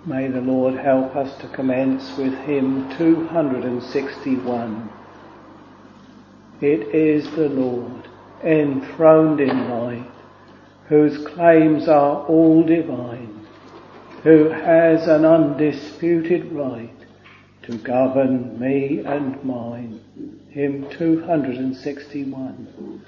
May the Lord help us to commence with hymn 261. It is the Lord, enthroned in light, whose claims are all divine, who has an undisputed right to govern me and mine. Hymn 261.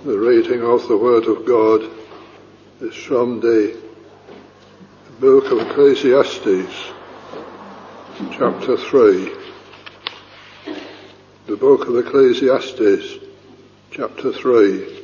The reading of the Word of God is from the book of Ecclesiastes, chapter 3. The book of Ecclesiastes, chapter 3.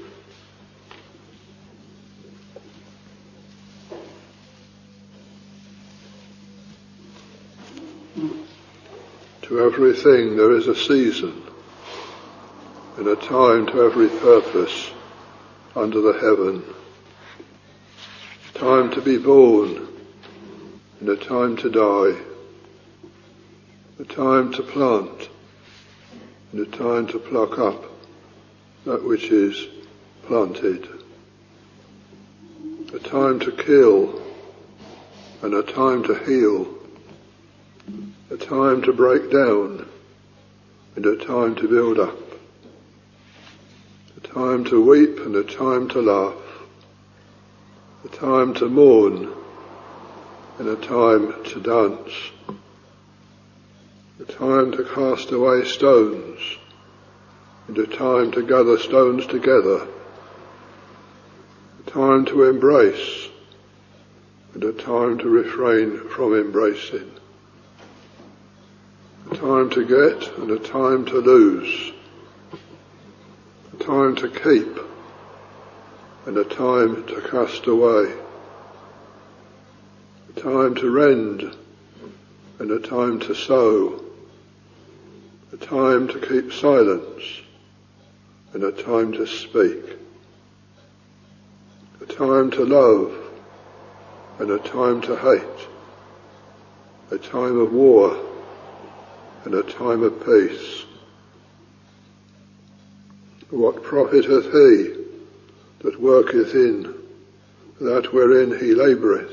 To everything there is a season, and a time to every purpose under the heaven. A time to be born, and a time to die. A time to plant, and a time to pluck up that which is planted. A time to kill, and a time to heal. A time to break down, and a time to build up. A time to weep, and a time to laugh. A time to mourn, and a time to dance. A time to cast away stones, and a time to gather stones together. A time to embrace, and a time to refrain from embracing. A time to get, and a time to lose. A time to keep, and a time to cast away. A time to rend, and a time to sow. A time to keep silence, and a time to speak. A time to love, and a time to hate. A time of war, and a time of peace. What profiteth he that worketh in that wherein he laboureth?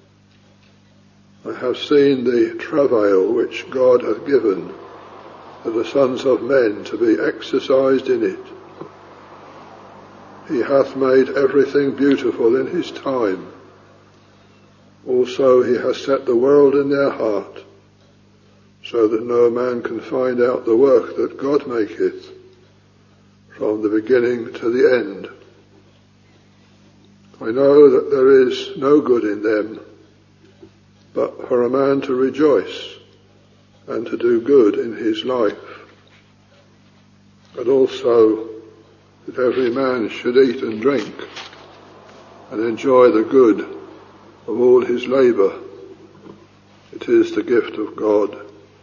I have seen the travail which God hath given to the sons of men to be exercised in it. He hath made everything beautiful in his time. Also he has set the world in their heart, so that no man can find out the work that God maketh from the beginning to the end. I know that there is no good in them, but for a man to rejoice and to do good in his life, and also that every man should eat and drink and enjoy the good of all his labour. It is the gift of God.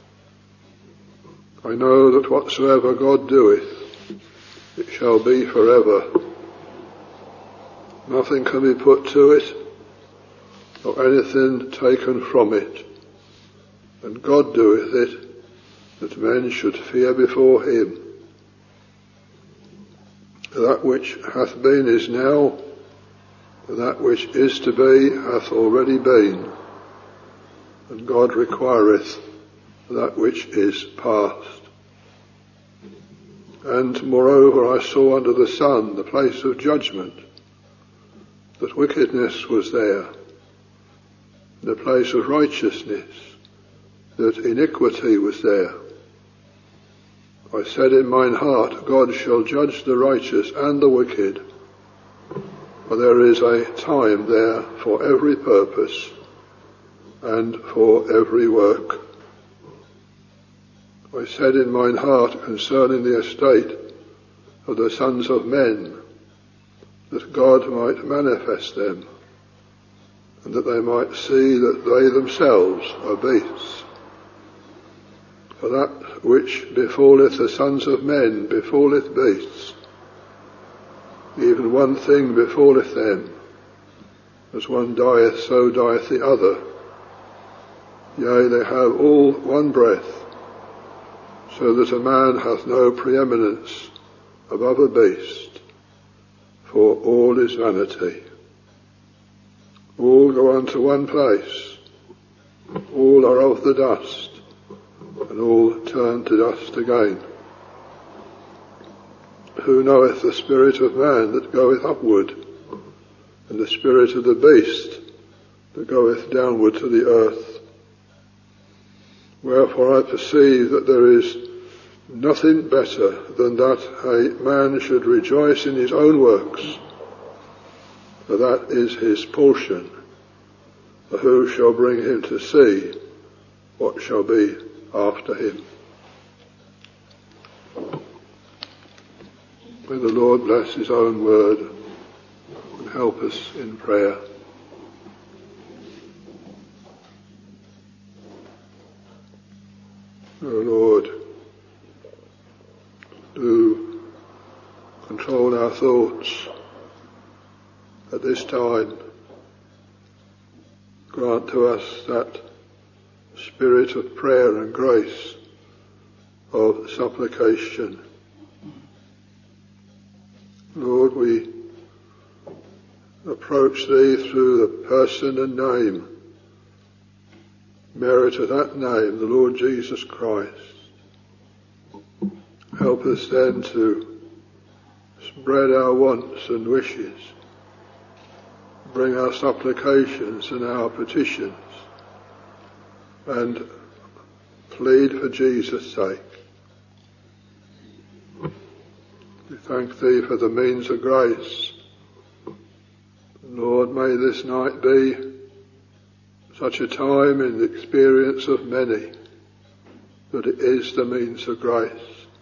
I know that whatsoever God doeth, it shall be forever. Nothing can be put to it, or anything taken from it. And God doeth it, that men should fear before him. That which hath been is now, and that which is to be hath already been. And God requireth that which is past. And moreover I saw under the sun the place of judgment, that wickedness was there, the place of righteousness, that iniquity was there. I said in mine heart, God shall judge the righteous and the wicked, for there is a time there for every purpose and for every work. I said in mine heart concerning the estate of the sons of men, that God might manifest them, and that they might see that they themselves are beasts. For that which befalleth the sons of men befalleth beasts. Even one thing befalleth them. As one dieth, so dieth the other. Yea, they have all one breath, so that a man hath no preeminence above a beast, for all is vanity. All go unto one place, all are of the dust, and all turn to dust again. Who knoweth the spirit of man that goeth upward, and the spirit of the beast that goeth downward to the earth? Wherefore I perceive that there is nothing better than that a man should rejoice in his own works, for that is his portion. For who shall bring him to see what shall be after him? May the Lord bless his own word and help us in prayer. O Lord, do control our thoughts at this time. Grant to us that spirit of prayer and grace, of supplication. Lord, we approach Thee through the person and name, merit of that name, the Lord Jesus Christ. Help us then to spread our wants and wishes, bring our supplications and our petitions, and plead for Jesus' sake. We thank Thee for the means of grace. Lord, may this night be such a time in the experience of many that it is the means of grace.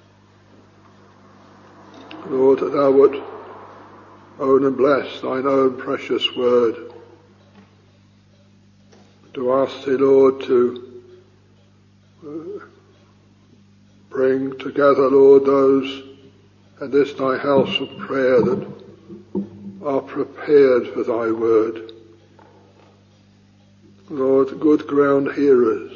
Lord, that Thou would own and bless Thine own precious word. To ask Thee, Lord, to bring together, Lord, those in this Thy house of prayer that are prepared for Thy word. Lord, good ground hearers,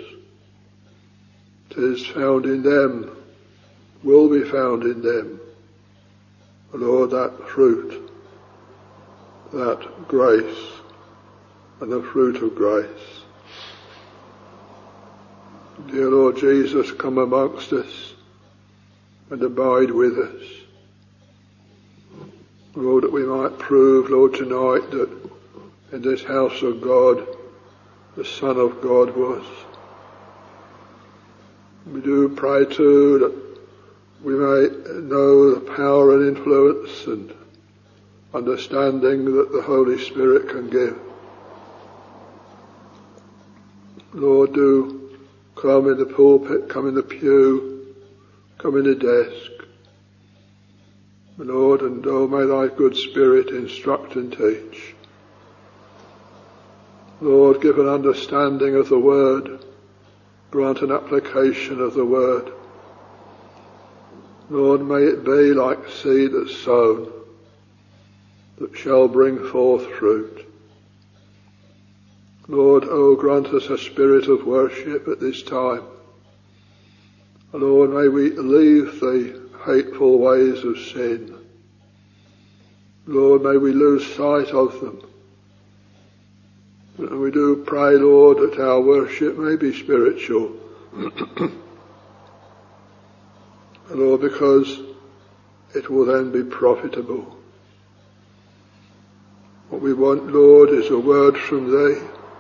'tis found in them, will be found in them, Lord, that fruit, that grace, and the fruit of grace. Dear Lord Jesus, come amongst us and abide with us. Lord, that we might prove, Lord, tonight that in this house of God, the Son of God was. We do pray too that we may know the power and influence and understanding that the Holy Spirit can give. Lord, do come in the pulpit, come in the pew, come in the desk. Lord, and may Thy good Spirit instruct and teach. Lord, give an understanding of the word, grant an application of the word. Lord, may it be like seed that's sown, that shall bring forth fruit. Lord, grant us a spirit of worship at this time. Lord, may we leave the hateful ways of sin. Lord, may we lose sight of them. And we do pray, Lord, that our worship may be spiritual. Lord, because it will then be profitable. What we want, Lord, is a word from Thee.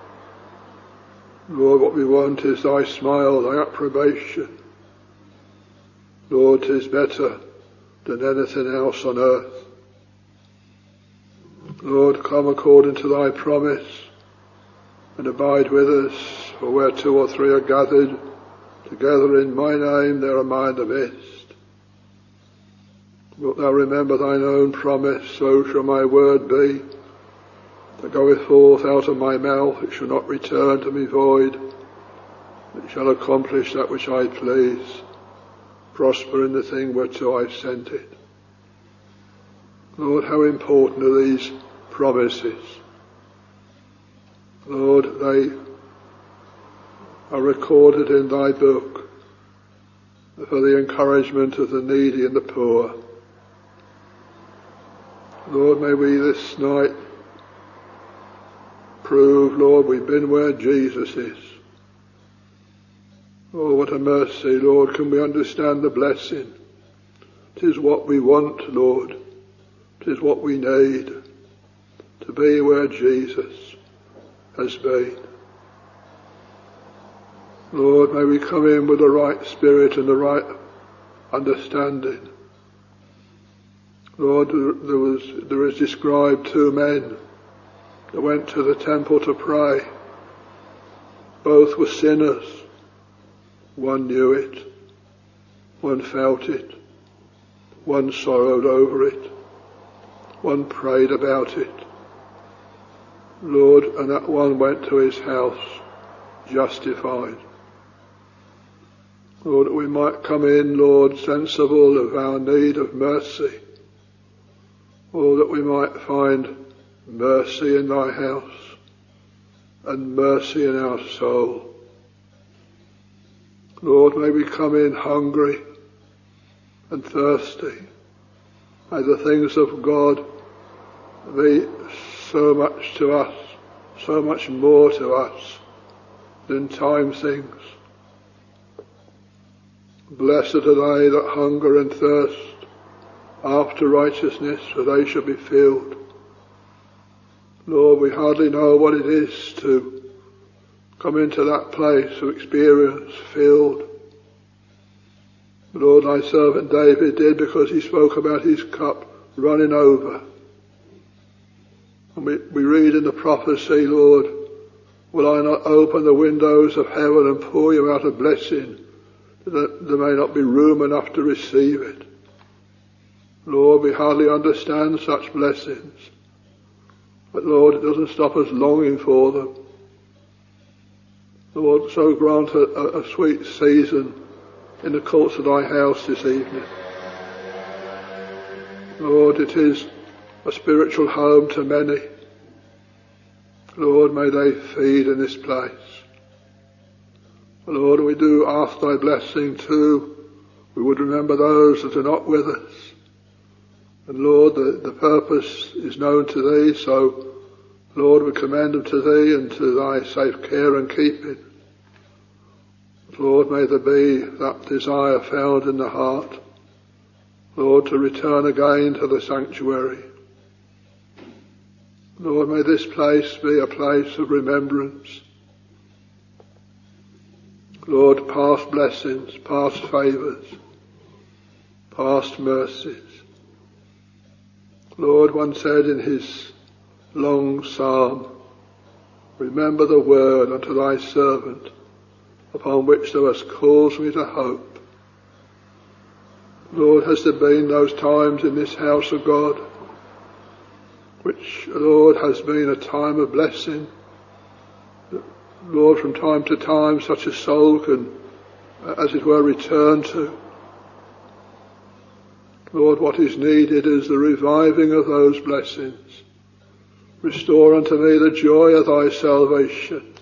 Lord, what we want is Thy smile, Thy approbation. Lord, 'tis better than anything else on earth. Lord, come according to Thy promise and abide with us, for where 2 or 3 are gathered together in My name, there am I in the midst. Wilt Thou remember Thine own promise, so shall My word be that goeth forth out of My mouth, it shall not return to Me void, it shall accomplish that which I please, prosper in the thing whereto I've sent it. Lord, how important are these promises. Lord, they are recorded in Thy book for the encouragement of the needy and the poor. Lord, may we this night prove, Lord, we've been where Jesus is. Oh, what a mercy, Lord, can we understand the blessing. 'Tis what we want, Lord. 'Tis what we need, to be where Jesus has been. Lord, may we come in with the right spirit and the right understanding. Lord, there is described 2 men that went to the temple to pray. Both were sinners. One knew it. One felt it. One sorrowed over it. One prayed about it. Lord, and that one went to his house justified. Lord, that we might come in, Lord, sensible of our need of mercy. Lord, that we might find mercy in thy house and mercy in our soul. Lord, may we come in hungry and thirsty. May the things of God be so much to us, so much more to us than time things. Blessed are they that hunger and thirst after righteousness, for they shall be filled. Lord, we hardly know what it is to come into that place of experience filled. Lord, thy servant David did, because he spoke about his cup running over. And we read in the prophecy, Lord, will I not open the windows of heaven and pour you out a blessing, that there may not be room enough to receive it. Lord, we hardly understand such blessings. But Lord, it doesn't stop us longing for them. Lord, so grant a sweet season in the courts of thy house this evening. Lord, it is a spiritual home to many. Lord, may they feed in this place. Lord, we do ask thy blessing too. We would remember those that are not with us. And Lord, the purpose is known to thee, so Lord, we commend them to thee and to thy safe care and keeping. Lord, may there be that desire found in the heart, Lord, to return again to the sanctuary. Lord, may this place be a place of remembrance. Lord, past blessings, past favours, past mercies. Lord, one said in his long psalm, remember the word unto thy servant, upon which thou hast caused me to hope. Lord, has there been those times in this house of God, which, Lord, has been a time of blessing? Lord, from time to time, such a soul can, as it were, return to. Lord, what is needed is the reviving of those blessings. Restore unto me the joy of thy salvation.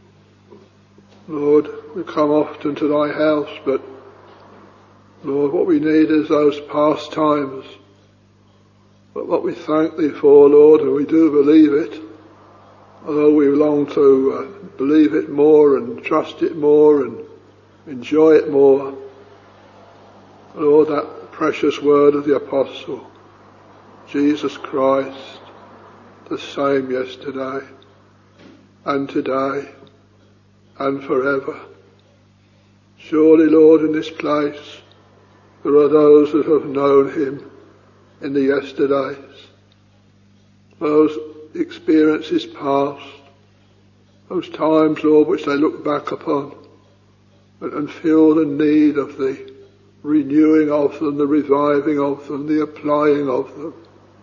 Lord, we come often to thy house, but Lord, what we need is those past times. But what we thank thee for, Lord, and we do believe it, although we long to believe it more and trust it more and enjoy it more. Lord, that precious word of the apostle, Jesus Christ, the same yesterday and today and forever. Surely, Lord, in this place there are those that have known him in the yesterdays, those experiences past, those times, Lord, which they look back upon and feel the need of the renewing of them, the reviving of them, the applying of them.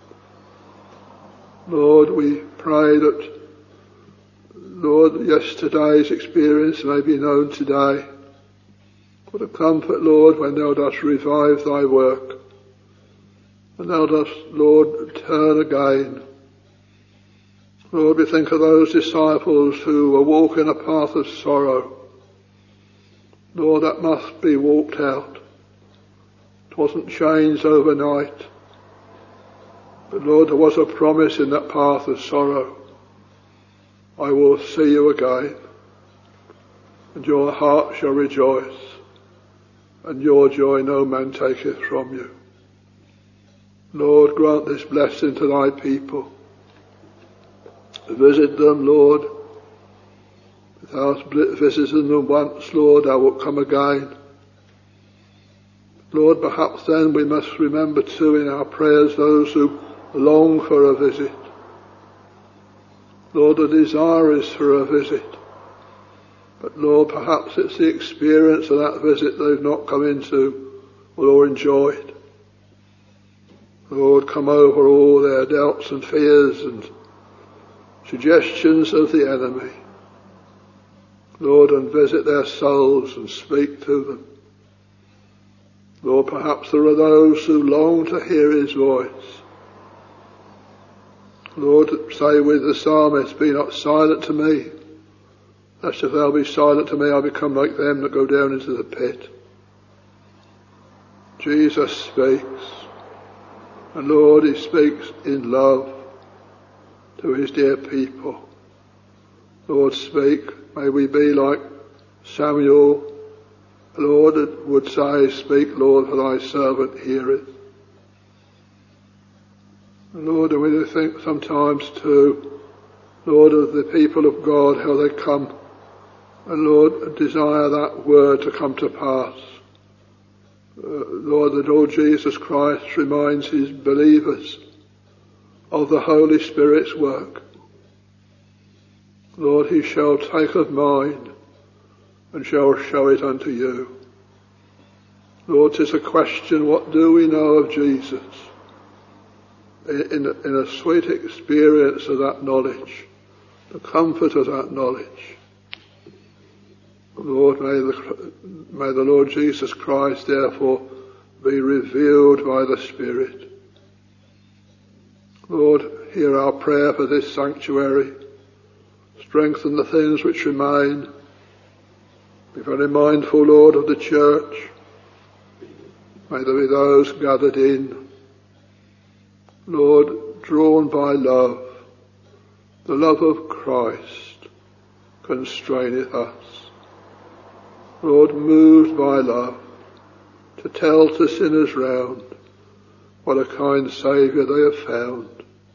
Lord, we pray that, Lord, yesterday's experience may be known today. What a comfort, Lord, when thou dost revive thy work, and thou dost, Lord, turn again. Lord, we think of those disciples who were walking a path of sorrow. Lord, that must be walked out. It wasn't changed overnight. But Lord, there was a promise in that path of sorrow. I will see you again, and your heart shall rejoice, and your joy no man taketh from you. Lord, grant this blessing to thy people. Visit them, Lord. If thou hast visited them once, Lord, thou wilt come again. Lord, perhaps then we must remember too in our prayers those who long for a visit. Lord, the desire is for a visit. But Lord, perhaps it's the experience of that visit they've not come into or enjoyed. Lord, come over all their doubts and fears and suggestions of the enemy. Lord, and visit their souls and speak to them. Lord, perhaps there are those who long to hear his voice. Lord, say with the psalmist, be not silent to me, lest if thou be silent to me, I become like them that go down into the pit. Jesus speaks, and Lord, he speaks in love to his dear people. Lord, speak. May we be like Samuel, Lord, that would say, speak, Lord, for thy servant heareth. Lord, and we think sometimes too, Lord, of the people of God, how they come and Lord, desire that word to come to pass. Lord, the Lord Jesus Christ reminds his believers of the Holy Spirit's work. Lord, he shall take of mine and shall show it unto you. Lord, 'tis a question, what do we know of Jesus? In a sweet experience of that knowledge, the comfort of that knowledge. Lord, may the Lord Jesus Christ therefore be revealed by the Spirit. Lord, hear our prayer for this sanctuary. Strengthen the things which remain. Be very mindful, Lord, of the church. May there be those gathered in. Lord, drawn by love, the love of Christ constraineth us. Lord, moved by love, to tell to sinners round what a kind Saviour they have found.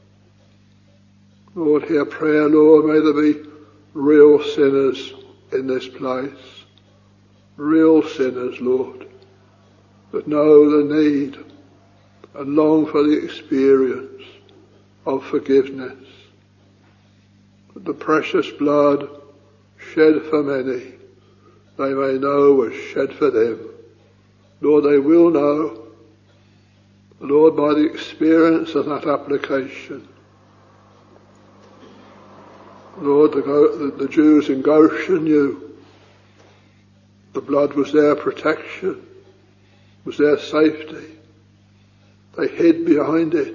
Lord, hear prayer, Lord, may there be real sinners in this place. Real sinners, Lord, that know the need and long for the experience of forgiveness. That the precious blood shed for many, they may know was shed for them. Lord, they will know, Lord, by the experience of that application. Lord, the Jews in Goshen knew the blood was their protection, was their safety. They hid behind it.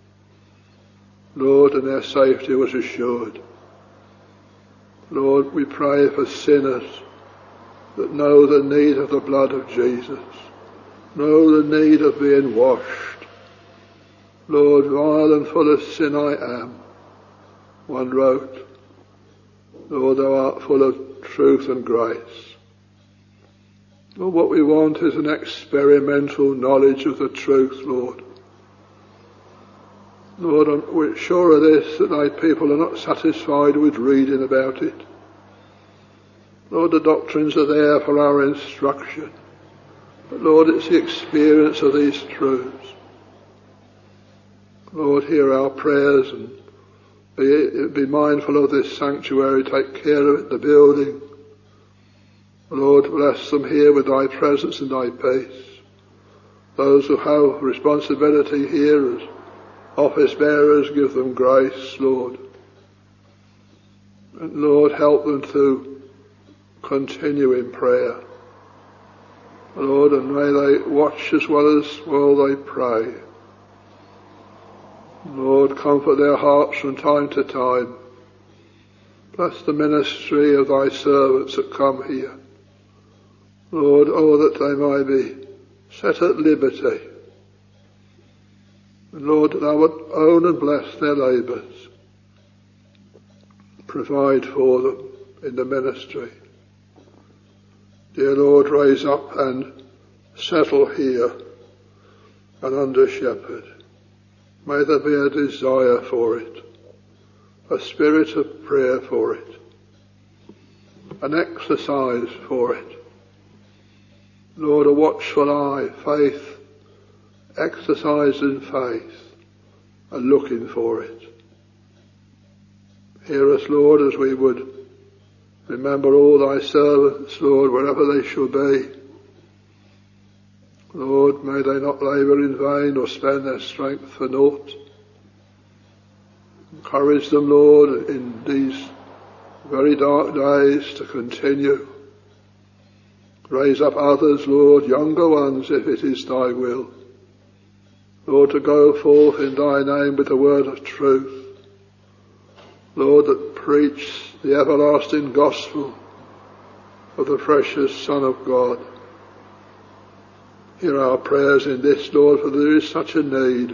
Lord, and their safety was assured. Lord, we pray for sinners that know the need of the blood of Jesus, know the need of being washed. Lord, vile and full of sin I am, one wrote. Lord, thou art full of truth and grace. Lord, what we want is an experimental knowledge of the truth, Lord. Lord, we're sure of this, that thy people are not satisfied with reading about it. Lord, the doctrines are there for our instruction. But Lord, it's the experience of these truths. Lord, hear our prayers and be mindful of this sanctuary, take care of it, the building. Lord, bless them here with thy presence and thy peace. Those who have responsibility here as office bearers, give them grace, Lord. And Lord, help them to continue in prayer. Lord, and may they watch as well they pray. Lord, comfort their hearts from time to time. Bless the ministry of thy servants that come here. Lord, that they may be set at liberty. And Lord, thou would own and bless their labours. Provide for them in the ministry. Dear Lord, raise up and settle here an under shepherd. May there be a desire for it, a spirit of prayer for it, an exercise for it. Lord, a watchful eye, faith, exercised in faith, and looking for it. Hear us, Lord, as we would remember all thy servants, Lord, wherever they shall be. Lord, may they not labour in vain or spend their strength for naught. Encourage them, Lord, in these very dark days to continue. Raise up others, Lord, younger ones, if it is thy will. Lord, to go forth in thy name with the word of truth. Lord, that preach the everlasting gospel of the precious Son of God. Hear our prayers in this, Lord, for there is such a need.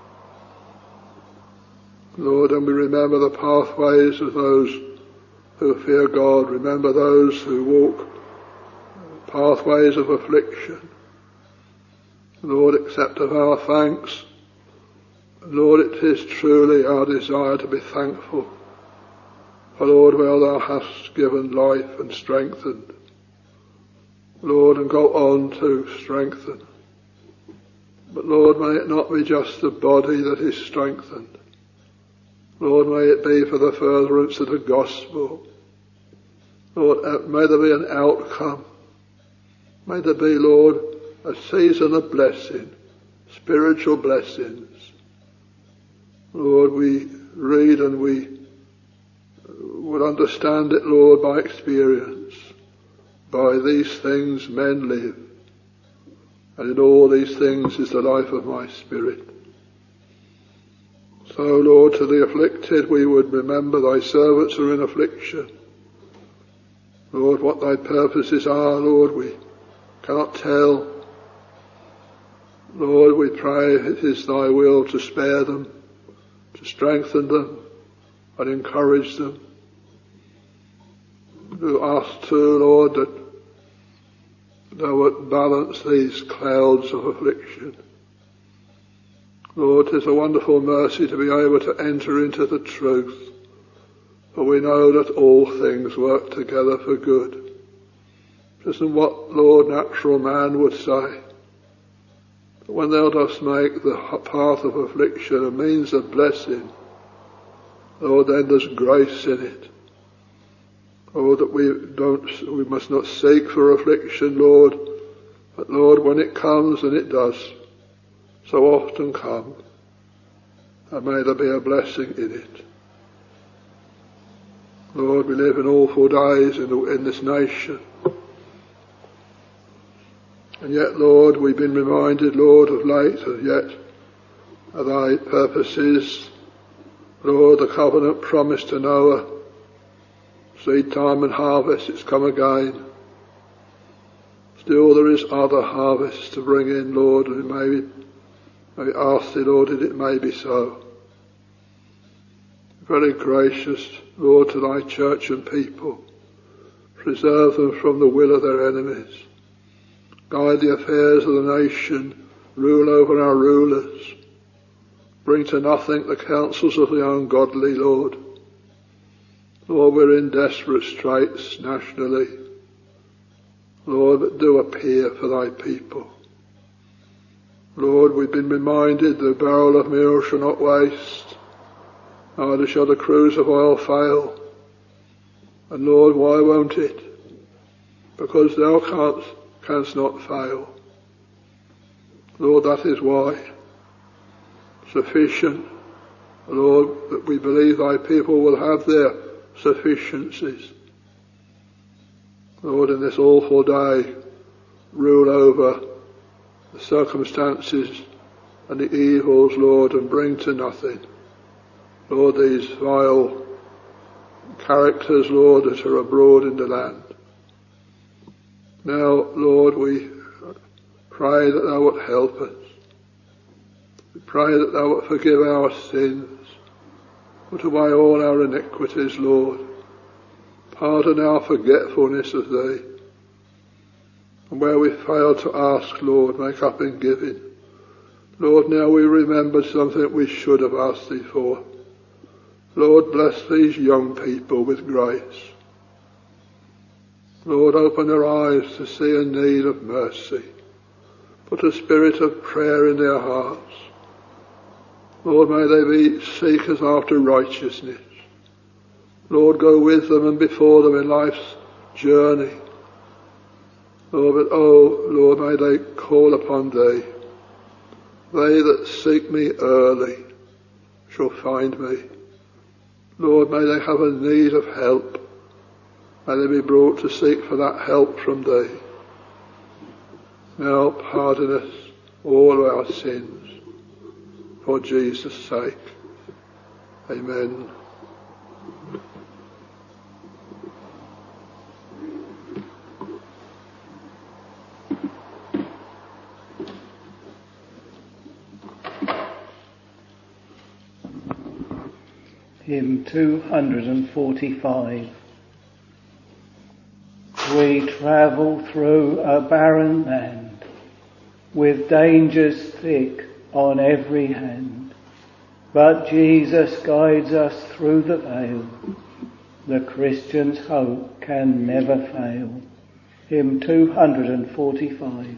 Lord, and we remember the pathways of those who fear God. Remember those who walk pathways of affliction. Lord, accept of our thanks. Lord, it is truly our desire to be thankful. For Lord, well thou hast given life and strengthened. Lord, and go on to strengthen. But Lord, may it not be just the body that is strengthened. Lord, may it be for the furtherance of the gospel. Lord, may there be an outcome. May there be, Lord, a season of blessing, spiritual blessings. Lord, we read and we would understand it, Lord, by experience. By these things men live, and in all these things is the life of my spirit. So, Lord, to the afflicted we would remember thy servants are in affliction. Lord, what thy purposes are, Lord, we cannot tell. Lord, we pray it is thy will to spare them, to strengthen them, and encourage them. To ask too, Lord, that thou wilt balance these clouds of affliction. Lord, 'tis a wonderful mercy to be able to enter into the truth, for we know that all things work together for good. This is what, Lord, natural man would say. But when thou dost make the path of affliction a means of blessing, Lord, then there's grace in it. Lord, that we must not seek for affliction, Lord, but Lord, when it comes, and it does so often come, and may there be a blessing in it. Lord, we live in awful days in this nation. And yet, Lord, we've been reminded, Lord, of late, and yet of thy purposes. Lord, the covenant promise to Noah, seed time and harvest, it's come again. Still there is other harvests to bring in, Lord, and may ask thee, Lord, that it may be so. Very gracious, Lord, to thy church and people. Preserve them from the will of their enemies. Guide the affairs of the nation. Rule over our rulers. Bring to nothing the counsels of the ungodly, Lord. Lord, we're in desperate straits nationally. Lord, but do appear for thy people. Lord, we've been reminded the barrel of meal shall not waste, neither shall the cruse of oil fail. And Lord, why won't it? Because thou canst not fail. Lord, that is why. Sufficient, Lord, that we believe thy people will have their sufficiencies. Lord, in this awful day, rule over the circumstances and the evils, Lord, and bring to nothing, Lord, these vile characters, Lord, that are abroad in the land. Now, Lord, we pray that thou wilt help us. We pray that thou wilt forgive our sins, put away all our iniquities, Lord. Pardon our forgetfulness of thee. And where we fail to ask, Lord, make up in giving. Lord, now we remember something we should have asked thee for. Lord, bless these young people with grace. Lord, open their eyes to see a need of mercy. Put a spirit of prayer in their hearts. Lord, may they be seekers after righteousness. Lord, go with them and before them in life's journey. Lord, but Lord, may they call upon Thee. They that seek me early shall find me. Lord, may they have a need of help. May they be brought to seek for that help from Thee. Now pardon us all our sins for Jesus' sake. Amen. Hymn 245. We travel through a barren land, with dangers thick on every hand, but Jesus guides us through the vale. The Christian's hope can never fail. Hymn 245.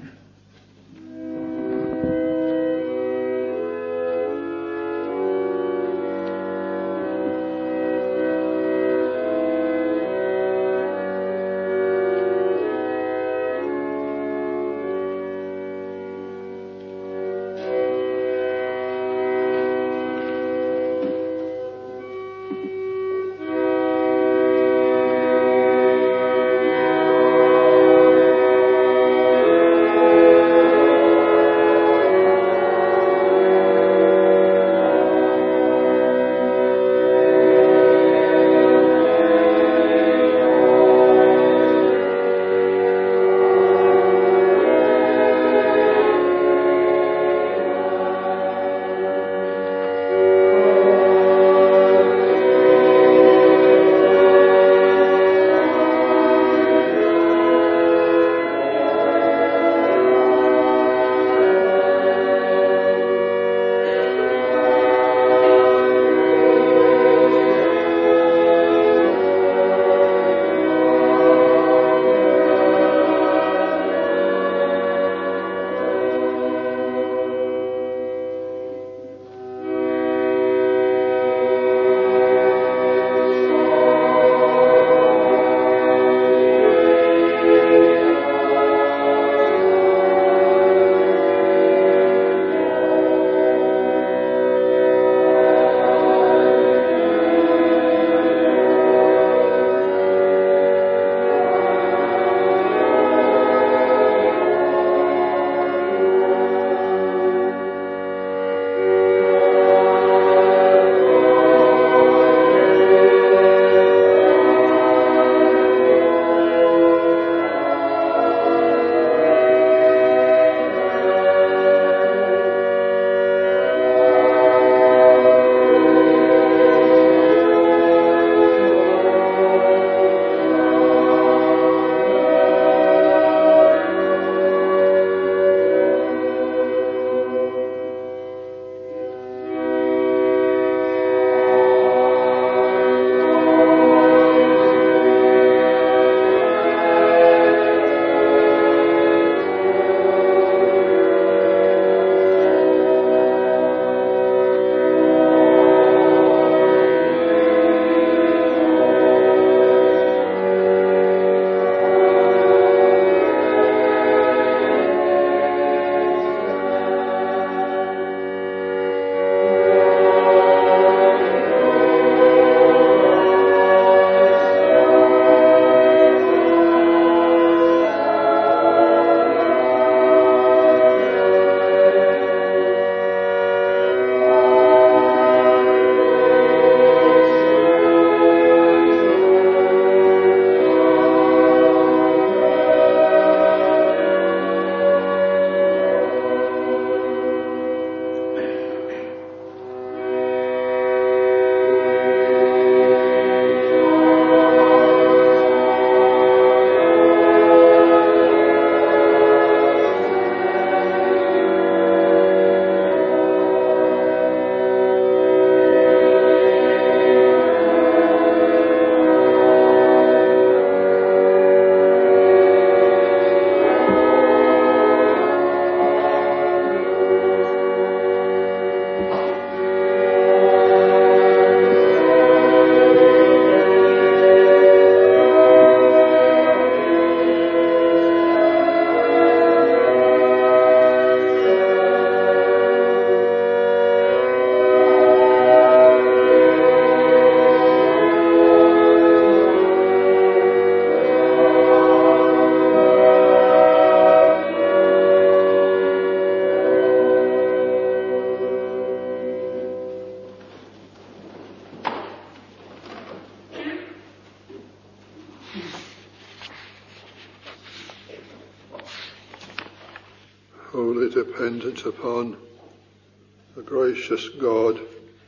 totally dependent upon the gracious God,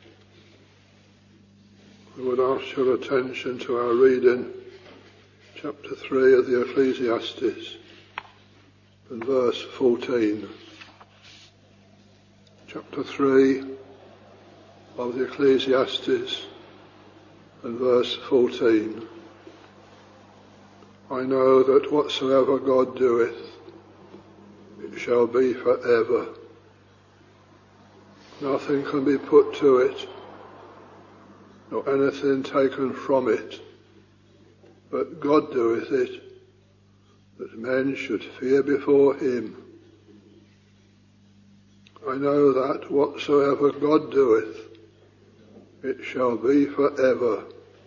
I would ask your attention to our reading, chapter 3 of the Ecclesiastes, and verse 14. Chapter 3 of the Ecclesiastes, and verse 14. I know that whatsoever God doeth, it shall be for ever. Nothing can be put to it, nor anything taken from it, but God doeth it, that men should fear before him. I know that whatsoever God doeth, it shall be for ever.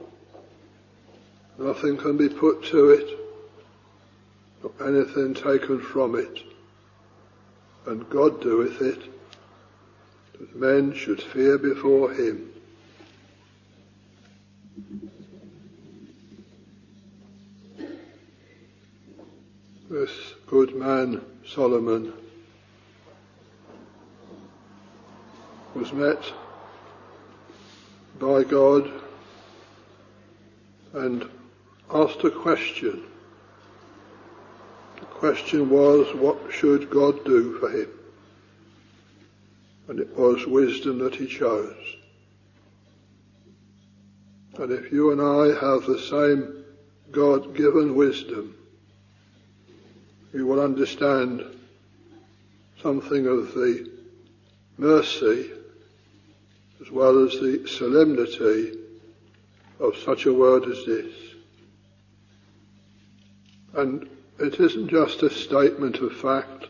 Nothing can be put to it, nor anything taken from it, and God doeth it, that men should fear before him. This good man, Solomon, was met by God and asked a question. The question was, what should God do for him? And it was wisdom that he chose. And if you and I have the same God-given wisdom, you will understand something of the mercy as well as the solemnity of such a word as this. And it isn't just a statement of fact.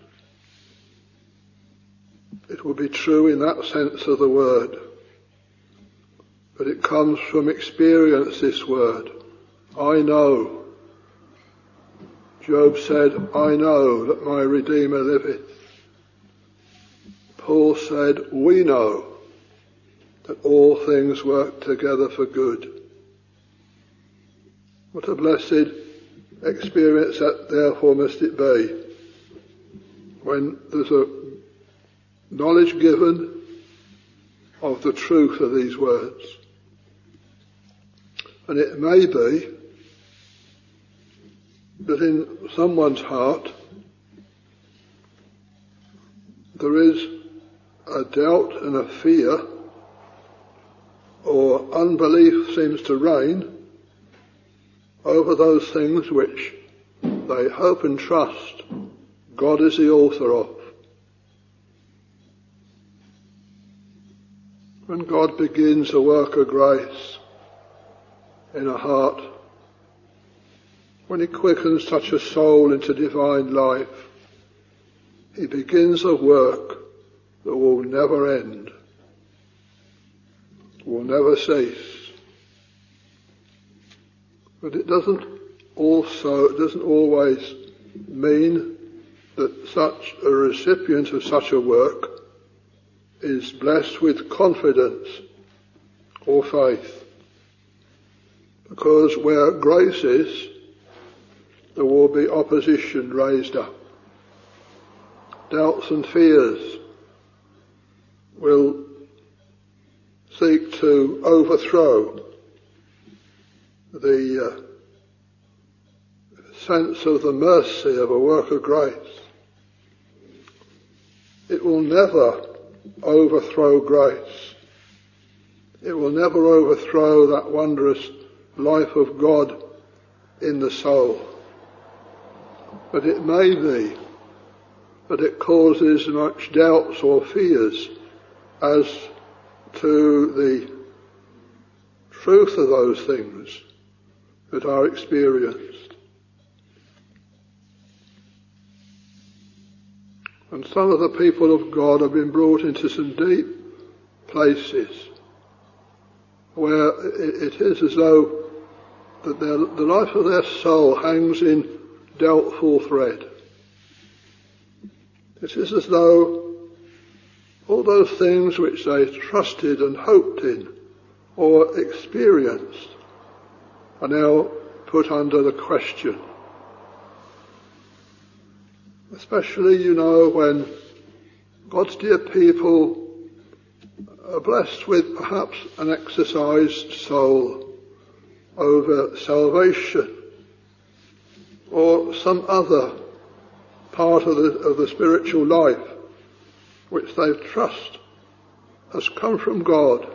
It will be true in that sense of the word, but it comes from experience, this word. I know. Job said, I know that my Redeemer liveth. Paul said, we know that all things work together for good. What a blessed experience that therefore must it be when there's a knowledge given of the truth of these words. And it may be that in someone's heart there is a doubt and a fear, or unbelief seems to reign over those things which they hope and trust God is the author of. When God begins a work of grace in a heart, when he quickens such a soul into divine life, he begins a work that will never end, will never cease. But it doesn't always mean that such a recipient of such a work is blessed with confidence or faith. Because where grace is, there will be opposition raised up. Doubts and fears will seek to overthrow the sense of the mercy of a work of grace. It will never overthrow grace. It will never overthrow that wondrous life of God in the soul. But it may be that it causes much doubts or fears as to the truth of those things that are experienced. And some of the people of God have been brought into some deep places where it is as though that the life of their soul hangs in doubtful thread. It is as though all those things which they trusted and hoped in or experienced are now put under the question. Especially, when God's dear people are blessed with perhaps an exercised soul over salvation or some other part of the spiritual life which they trust has come from God.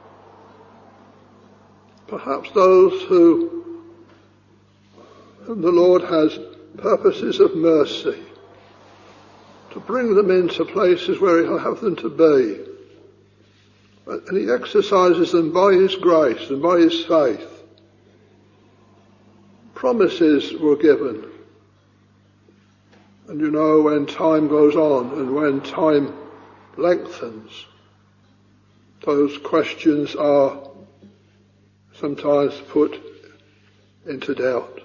Perhaps those whom the Lord has purposes of mercy to bring them into places where He'll have them to be. And He exercises them by His grace and by His faith. Promises were given. And you know, when time goes on and when time lengthens, those questions are sometimes put into doubt.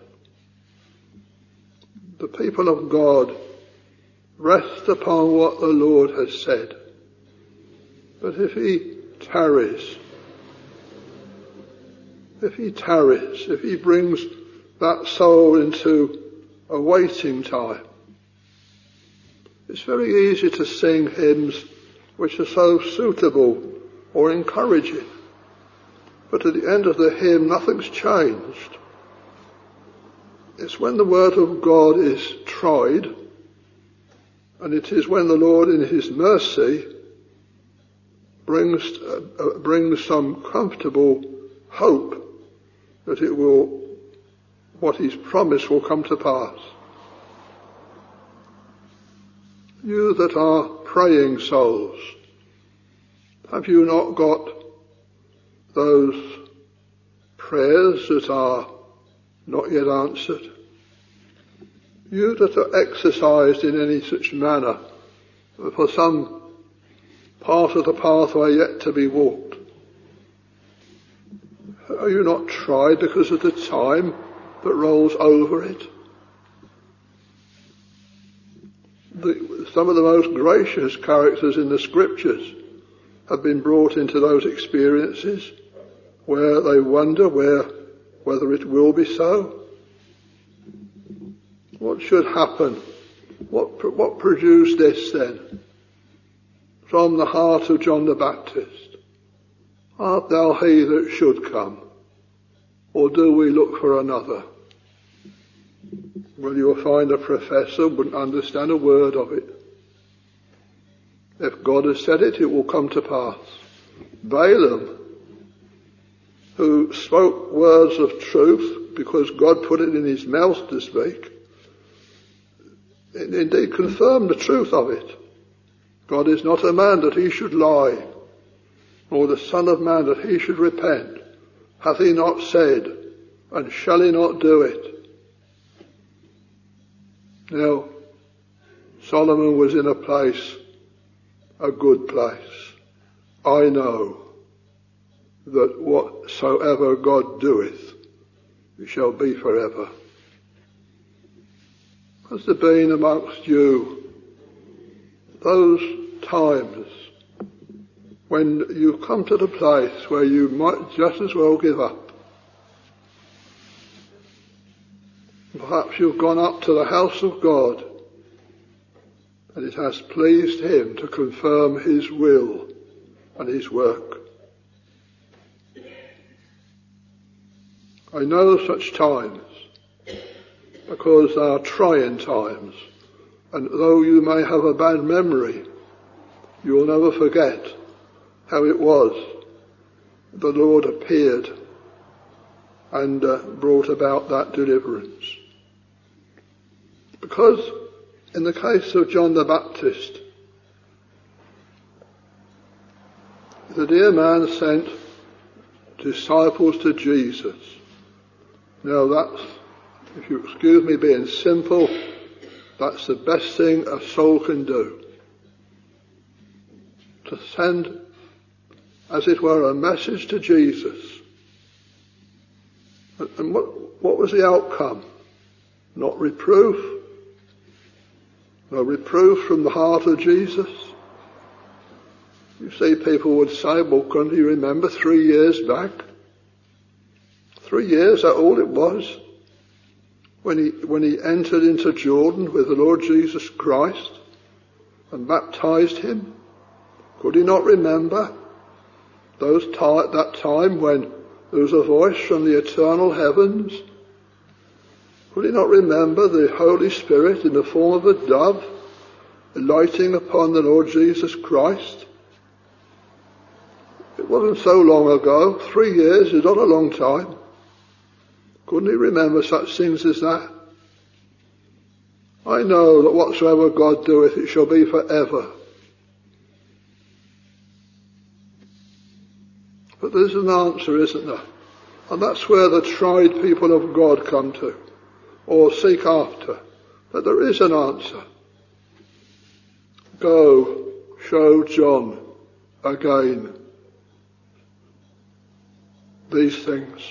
The people of God rest upon what the Lord has said. But if He tarries, if He brings that soul into a waiting time, it's very easy to sing hymns which are so suitable or encouraging. But at the end of the hymn, nothing's changed. It's when the word of God is tried, and it is when the Lord in His mercy brings some comfortable hope that what He's promised will come to pass. You that are praying souls, have you not got those prayers that are not yet answered? You that are exercised in any such manner for some part of the pathway yet to be walked, are you not tried because of the time that rolls over it? Some of the most gracious characters in the Scriptures have been brought into those experiences where they wonder whether it will be so. What should happen? What produced this then? From the heart of John the Baptist. Art thou he that should come? Or do we look for another? Well, you'll find a professor wouldn't understand a word of it. If God has said it, it will come to pass. Balaam, who spoke words of truth because God put it in his mouth to speak, indeed confirmed the truth of it. God is not a man that He should lie, nor the Son of Man that He should repent. Hath He not said, and shall He not do it? Now, Solomon was in a good place. I know that whatsoever God doeth, it shall be forever. Has there been amongst you those times when you come to the place where you might just as well give up? Perhaps you've gone up to the house of God and it has pleased Him to confirm His will and His work. I know such times because they are trying times, and though you may have a bad memory, you will never forget how it was the Lord appeared and brought about that deliverance. Because in the case of John the Baptist, the dear man sent disciples to Jesus. Now that's, if you excuse me being simple, that's the best thing a soul can do. To send, as it were, a message to Jesus. And what was the outcome? Not reproof. No reproof from the heart of Jesus. You see, people would say, well, can you remember 3 years back? 3 years, that's all it was. When he entered into Jordan with the Lord Jesus Christ, and baptized him? Could he not remember that time when there was a voice from the eternal heavens? Could he not remember the Holy Spirit in the form of a dove alighting upon the Lord Jesus Christ? It wasn't so long ago. 3 years is not a long time. Couldn't he remember such things as that? I know that whatsoever God doeth, it shall be forever. But there's an answer, isn't there? And that's where the tried people of God come to, or seek after, that there is an answer. Go, show John again these things.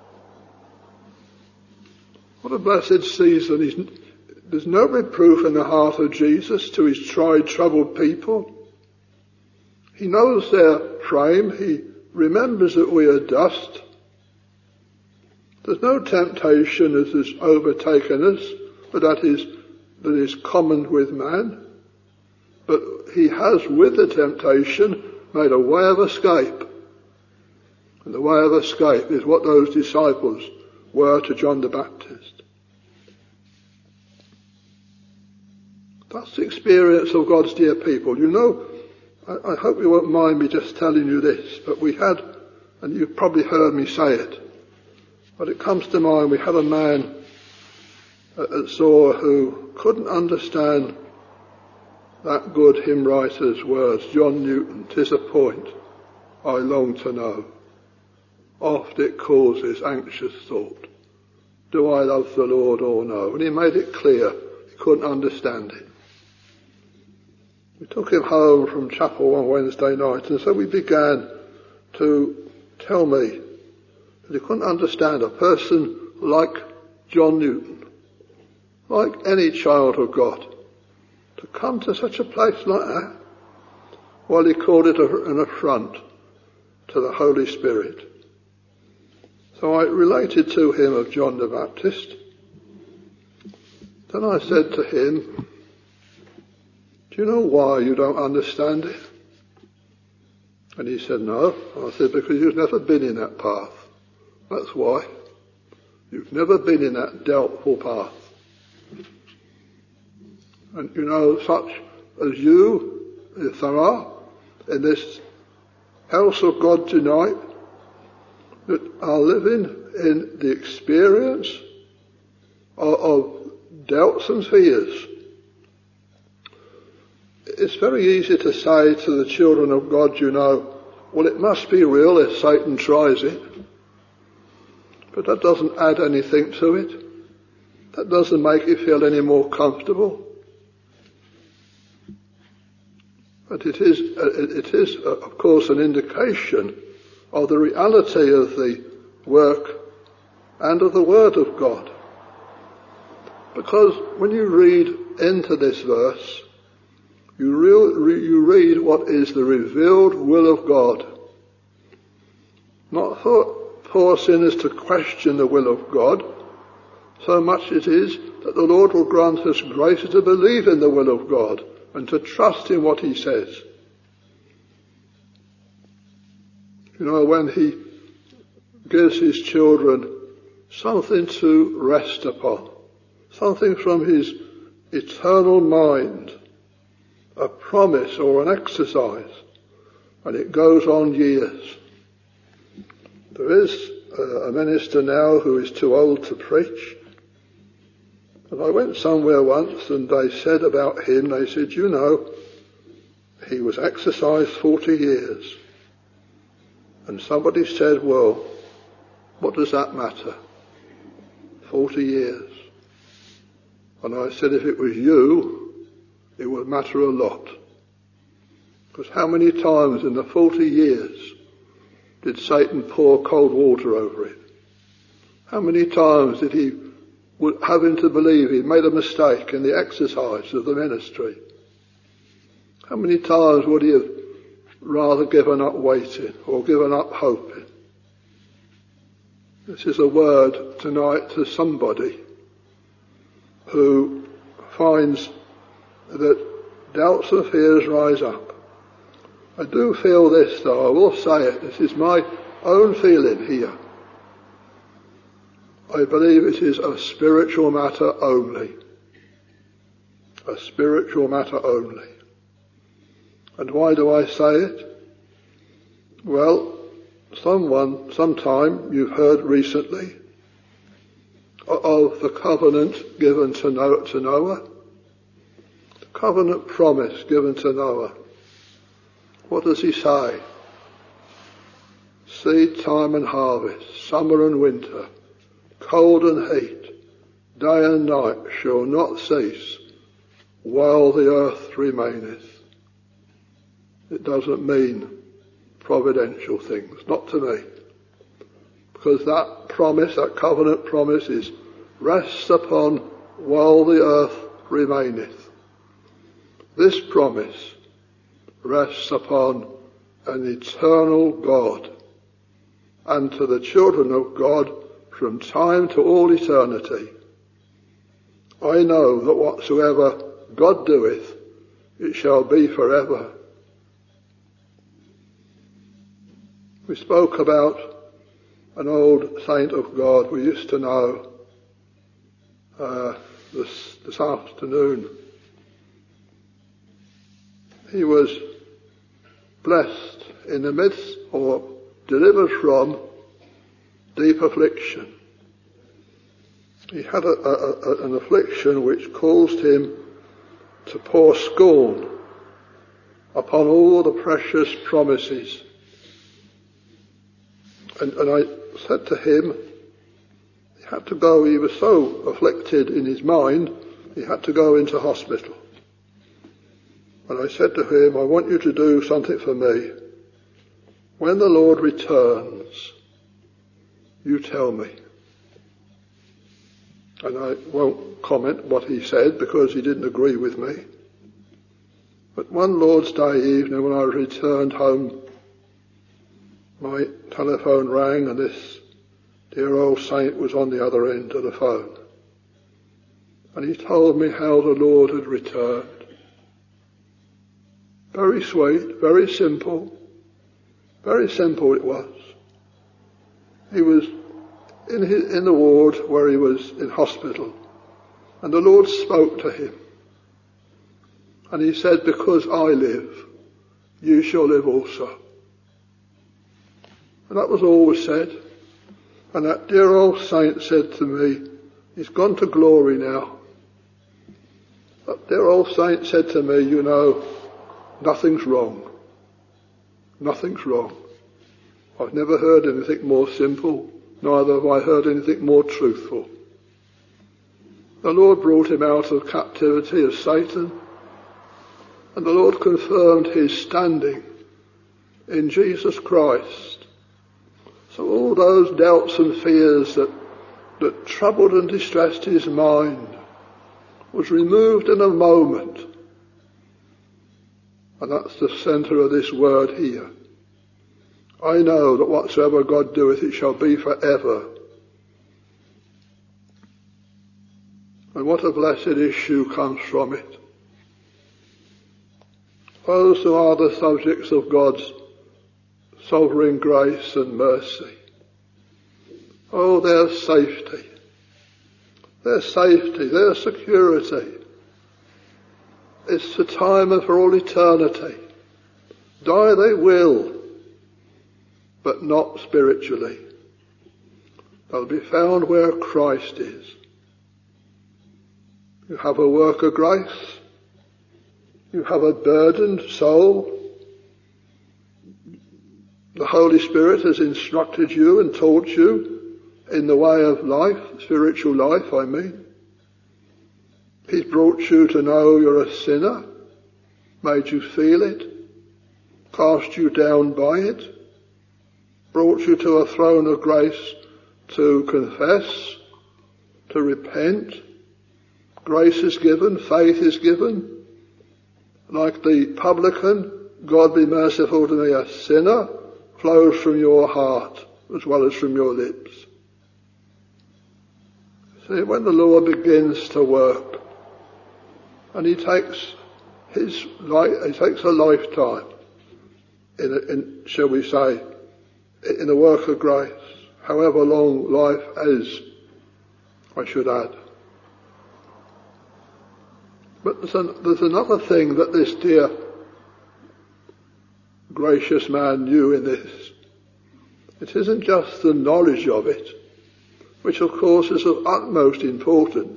What a blessed season. There's no reproof in the heart of Jesus to his tried, troubled people. He knows their frame. He remembers that we are dust. There's no temptation that has overtaken us, but that is common with man. But he has, with the temptation, made a way of escape. And the way of escape is what those disciples were to John the Baptist. That's the experience of God's dear people. You know, I hope you won't mind me just telling you this, but we had, and you've probably heard me say it, but it comes to mind, we had a man at Zoar who couldn't understand that good hymn writer's words, John Newton, "'Tis a point I long to know. Oft it causes anxious thought. Do I love the Lord or no?" And he made it clear he couldn't understand it. We took him home from chapel one Wednesday night, and so we began to tell me that he couldn't understand a person like John Newton, like any child of God, to come to such a place like that. Well, he called it an affront to the Holy Spirit. So I related to him of John the Baptist. Then I said to him, "Do you know why you don't understand it?" And he said, "No." I said, "Because you've never been in that path. That's why. You've never been in that doubtful path. And you know, such as you, if there are, in this house of God tonight, that are living in the experience of doubts and fears, it's very easy to say to the children of God, you know, well, it must be real if Satan tries it. But that doesn't add anything to it. That doesn't make you feel any more comfortable. But it is, of course, an indication of the reality of the work and of the Word of God. Because when you read into this verse, you read what is the revealed will of God. Not for poor sinners to question the will of God, so much it is that the Lord will grant us grace to believe in the will of God and to trust in what He says. You know, when He gives His children something to rest upon, something from His eternal mind, a promise or an exercise, and it goes on years. There is a minister now who is too old to preach. And I went somewhere once and they said about him, they said, you know, he was exercised 40 years. And somebody said, well, what does that matter? 40 years. And I said, if it was you, it would matter a lot. Because how many times in the 40 years did Satan pour cold water over it? How many times did he have him to believe he made a mistake in the exercise of the ministry? How many times would he have rather given up waiting or given up hoping? This is a word tonight to somebody who finds that doubts and fears rise up. I do feel this, though, I will say it, this is my own feeling here. I believe it is a spiritual matter only. A spiritual matter only. And why do I say it? Well, sometime you've heard recently of the covenant given to Noah. The covenant promise given to Noah. What does he say? Seed time and harvest, summer and winter, cold and heat, day and night shall not cease while the earth remaineth. It doesn't mean providential things, not to me. Because that promise, that covenant promise rests upon while the earth remaineth. This promise rests upon an eternal God, and to the children of God from time to all eternity. I know that whatsoever God doeth, it shall be forever. We spoke about an old saint of God we used to know this afternoon. He was blessed in the midst or delivered from deep affliction. He had an affliction which caused him to pour scorn upon all the precious promises. And I said to him, he had to go, he was so afflicted in his mind, he had to go into hospital. And I said to him, I want you to do something for me. When the Lord returns, you tell me. And I won't comment what he said because he didn't agree with me. But one Lord's Day evening when I returned home, my telephone rang and this dear old saint was on the other end of the phone. And he told me how the Lord had returned. Very sweet, very simple it was. He was in the ward where he was in hospital, and the Lord spoke to him. And he said, because I live, you shall live also. And that was all was said. And that dear old saint said to me, he's gone to glory now. That dear old saint said to me, you know, nothing's wrong. Nothing's wrong. I've never heard anything more simple, neither have I heard anything more truthful. The Lord brought him out of captivity of Satan, and the Lord confirmed his standing in Jesus Christ. So all those doubts and fears that troubled and distressed his mind was removed in a moment. And that's the centre of this word here. I know that whatsoever God doeth, it shall be forever. And what a blessed issue comes from it. Those who are the subjects of God's sovereign grace and mercy. Oh, their safety, their security. It's the time and for all eternity. Die they will, but not spiritually. They'll be found where Christ is. You have a work of grace. You have a burdened soul. The Holy Spirit has instructed you and taught you in the way of life, spiritual life, I mean. He's brought you to know you're a sinner, made you feel it, cast you down by it, brought you to a throne of grace to confess, to repent. Grace is given, faith is given. Like the publican, God be merciful to me, a sinner, flows from your heart as well as from your lips. See, when the Lord begins to work, and he takes it takes a lifetime in, shall we say, in a work of grace, however long life is, I should add. But there's another thing that this dear, gracious man knew in this. It isn't just the knowledge of it, which of course is of utmost importance.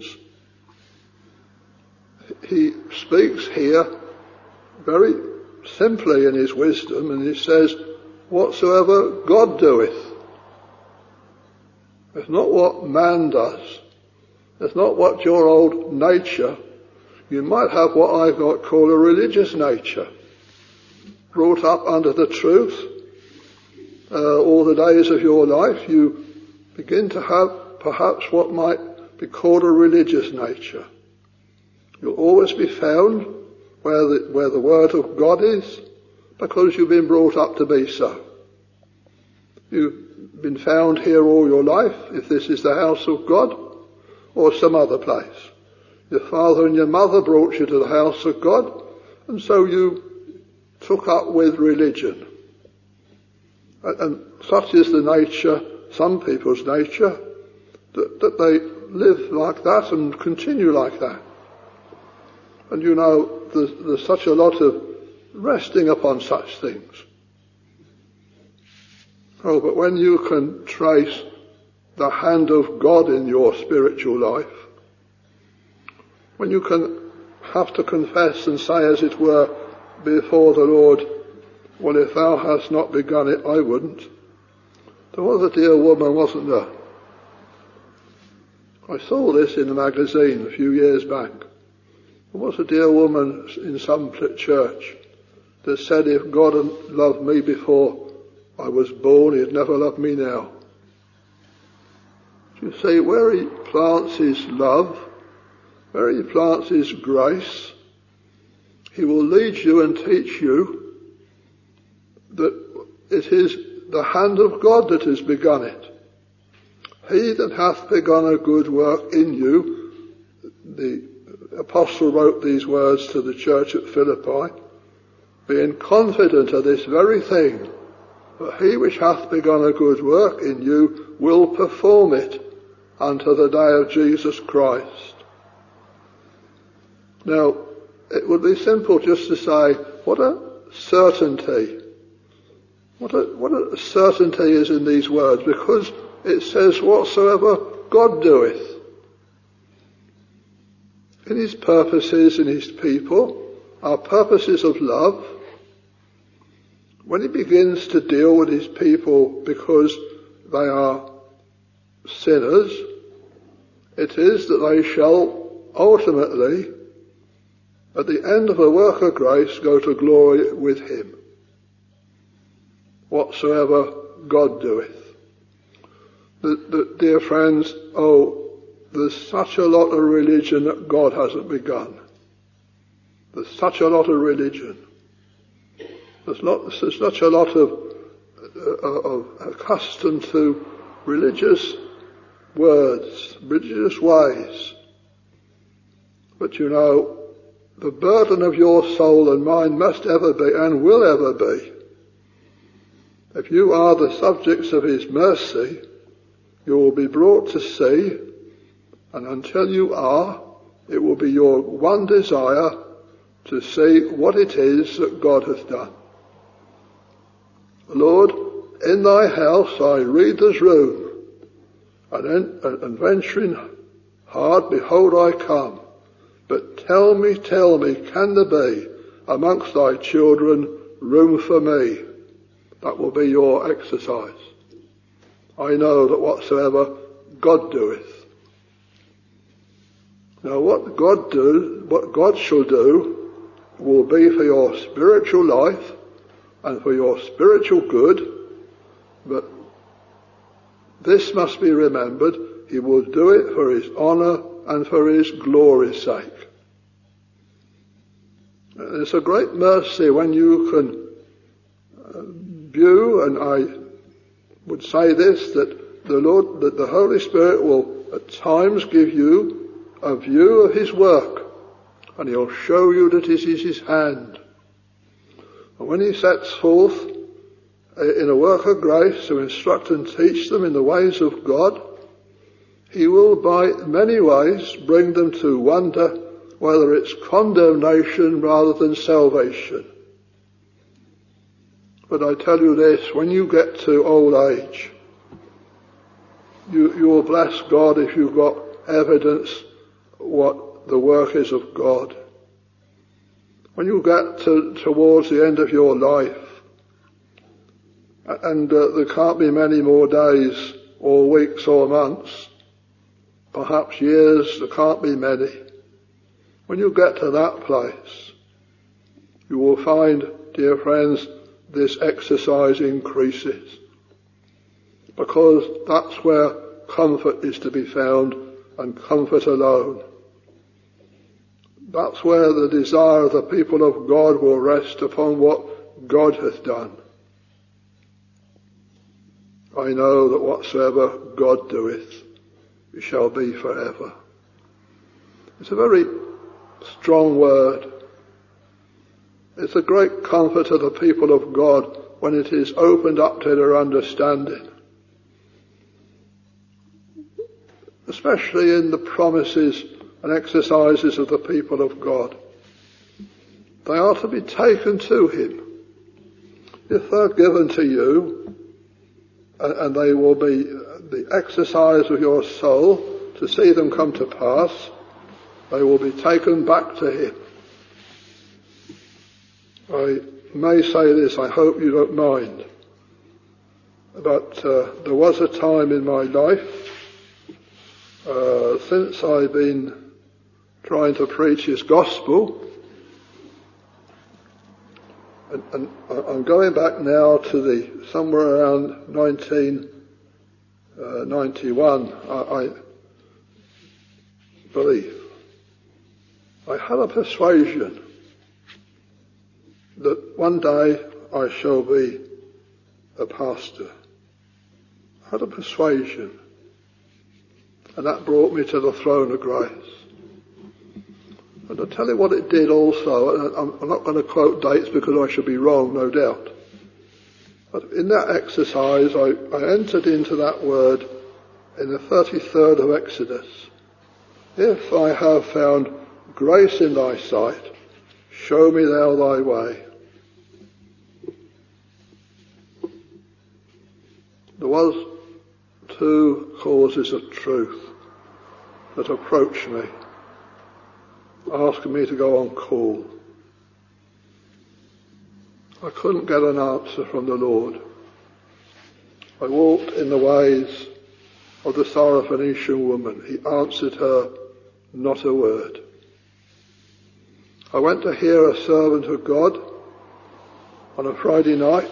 He speaks here very simply in his wisdom, and he says, whatsoever God doeth. It's not what man does. It's not what your old nature. You might have what I might call a religious nature, brought up under the truth. All the days of your life, you begin to have perhaps what might be called a religious nature. You'll always be found where the Word of God is, because you've been brought up to be so. You've been found here all your life, if this is the house of God, or some other place. Your father and your mother brought you to the house of God, and so you took up with religion. And such is the nature, some people's nature, that they live like that and continue like that. And you know, there's such a lot of resting upon such things. Oh, but when you can trace the hand of God in your spiritual life, when you can have to confess and say, as it were, before the Lord, well, if thou hast not begun it, I wouldn't. There was a dear woman, wasn't there? I saw this in a magazine a few years back. There was a dear woman in some church that said, if God had loved me before I was born, he'd never love me now. You see, where he plants his love, where he plants his grace, he will lead you and teach you that it is the hand of God that has begun it. He that hath begun a good work in you, the apostle wrote these words to the church at Philippi, being confident of this very thing, that he which hath begun a good work in you will perform it unto the day of Jesus Christ. Now, it would be simple just to say, what a certainty. What a certainty is in these words, because it says, whatsoever God doeth. In his purposes in his people are purposes of love. When he begins to deal with his people because they are sinners, it is that they shall ultimately, at the end of the work of grace, go to glory with him. Whatsoever God doeth. Dear friends, there's such a lot of religion that God hasn't begun. There's such a lot of religion. There's such a lot of accustomed to religious words, religious ways. But you know, the burden of your soul and mine must ever be, and will ever be, if you are the subjects of his mercy, you will be brought to see, and until you are, it will be your one desire to see what it is that God has done. Lord, in thy house I read there's room, and venturing hard, behold I come. But tell me, can there be amongst thy children room for me? That will be your exercise. I know that whatsoever God doeth. Now what God shall do will be for your spiritual life and for your spiritual good, but this must be remembered, he will do it for his honour and for his glory's sake. It's a great mercy when you can view, and I would say this, that the Holy Spirit will at times give you a view of his work, and he'll show you that it is his hand. And when he sets forth in a work of grace to instruct and teach them in the ways of God, he will by many ways bring them to wonder whether it's condemnation rather than salvation. But I tell you this, when you get to old age, you will bless God if you've got evidence what the work is of God. When you get towards the end of your life, and there can't be many more days or weeks or months, perhaps years, there can't be many. When you get to that place, you will find, dear friends, this exercise increases. Because that's where comfort is to be found, and comfort alone. That's where the desire of the people of God will rest upon what God hath done. I know that whatsoever God doeth, it shall be forever. It's a very strong word. It's a great comfort to the people of God when it is opened up to their understanding. Especially in the promises and exercises of the people of God. They are to be taken to him. If they're given to you, and they will be the exercise of your soul to see them come to pass, they will be taken back to him. I may say this, I hope you don't mind, but there was a time in my life, since I've been trying to preach his gospel, and I'm going back now to somewhere around 1991, I believe. I had a persuasion that one day I shall be a pastor. I had a persuasion, and that brought me to the throne of grace. And I'll tell you what it did also. I'm not going to quote dates because I should be wrong, no doubt. But in that exercise, I entered into that word in the 33rd of Exodus. If I have found grace in thy sight, show me thou thy way. There was two causes of truth that approached me, asking me to go on call. I couldn't get an answer from the Lord. I walked in the ways of the Syrophoenician woman. He answered her not a word. I went to hear a servant of God on a Friday night,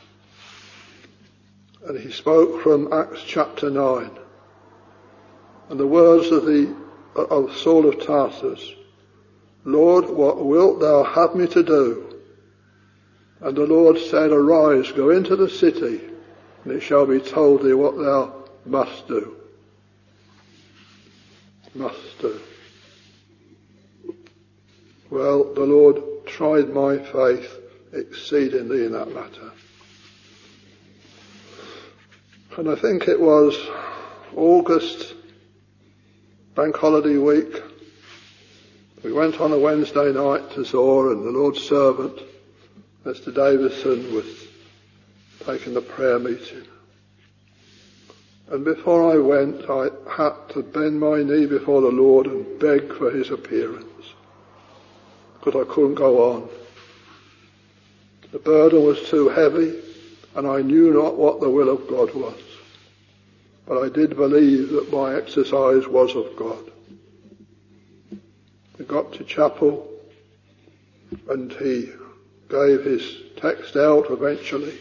and he spoke from Acts chapter 9, and the words of Saul of Tarsus, Lord, what wilt thou have me to do? And the Lord said, arise, go into the city, and it shall be told thee what thou must do. Must do. Well, the Lord tried my faith exceedingly in that matter. And I think it was August, bank holiday week. We went on a Wednesday night to Zor, and the Lord's servant, Mr. Davison, was taking the prayer meeting. And before I went, I had to bend my knee before the Lord and beg for his appearance, because I couldn't go on. The burden was too heavy, and I knew not what the will of God was. But I did believe that my exercise was of God. We got to chapel, and he gave his text out eventually.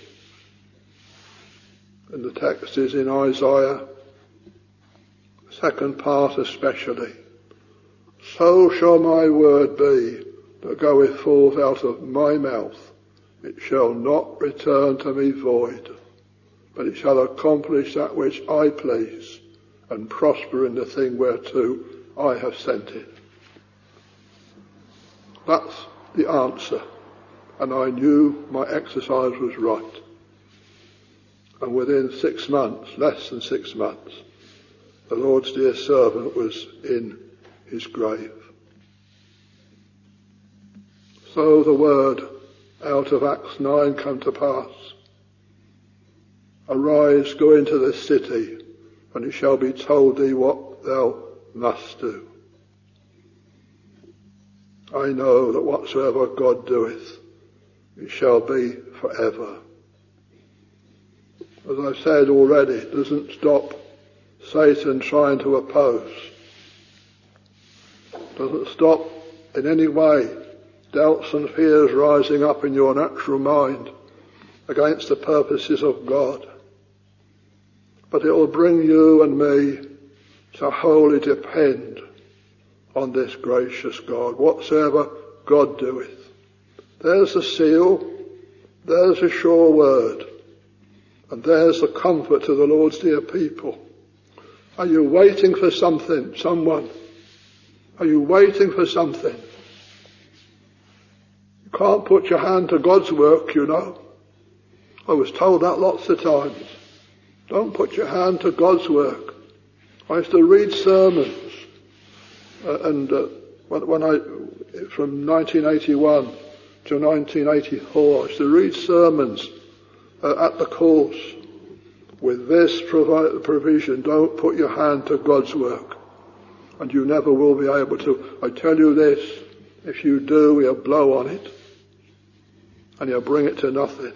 And the text is in Isaiah, second part especially. So shall my word be that goeth forth out of my mouth. It shall not return to me void, but it shall accomplish that which I please, and prosper in the thing whereto I have sent it. That's the answer. And I knew my exercise was right. And within 6 months, less than 6 months, the Lord's dear servant was in his grave. So the word out of Acts 9 come to pass. Arise, go into the city, and it shall be told thee what thou must do. I know that whatsoever God doeth, it shall be forever. As I've said already, it doesn't stop Satan trying to oppose. It doesn't stop in any way doubts and fears rising up in your natural mind against the purposes of God. But it will bring you and me to wholly depend on this gracious God. Whatsoever God doeth. There's the seal, there's the sure word, and there's the comfort to the Lord's dear people. Are you waiting for something, someone? Are you waiting for something? You can't put your hand to God's work, you know. I was told that lots of times. Don't put your hand to God's work. I used to read sermons, when I, from 1981 to 1984, I used to read sermons at the course with this provision: don't put your hand to God's work, and you never will be able to. I tell you this, if you do, he'll blow on it, and he'll bring it to nothing.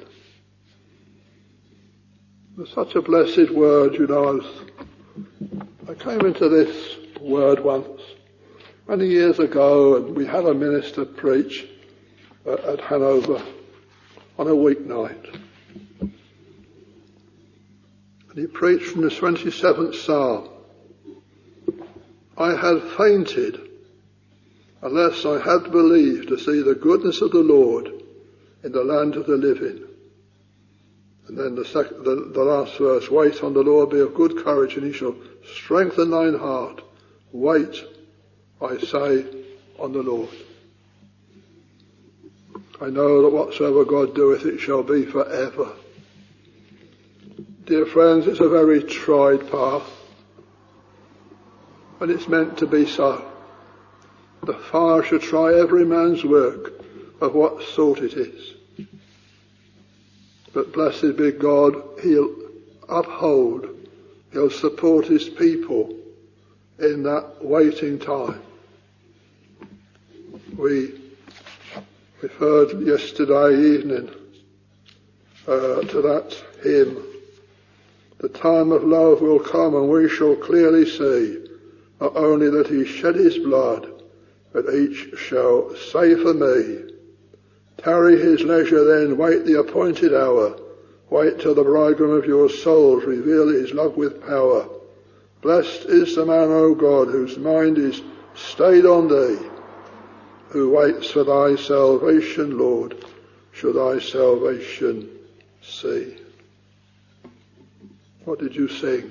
There's such a blessed word, you know. I came into this word once, many years ago, and we had a minister preach at Hanover on a weeknight. And he preached from the 27th Psalm. I had fainted unless I had believed to see the goodness of the Lord in the land of the living. And then the last verse, wait on the Lord, be of good courage, and he shall strengthen thine heart. Wait, I say, on the Lord. I know that whatsoever God doeth, it shall be forever. Dear friends, it's a very tried path, and it's meant to be so. The fire shall try every man's work of what sort it is. But blessed be God, he'll uphold, he'll support his people in that waiting time. We referred yesterday evening to that hymn, the time of love will come and we shall clearly see, not only that he shed his blood, but each shall say for me, tarry his leisure then, wait the appointed hour, wait till the bridegroom of your souls reveal his love with power. Blessed is the man, O God, whose mind is stayed on thee, who waits for thy salvation, Lord, shall thy salvation see. What did you sing?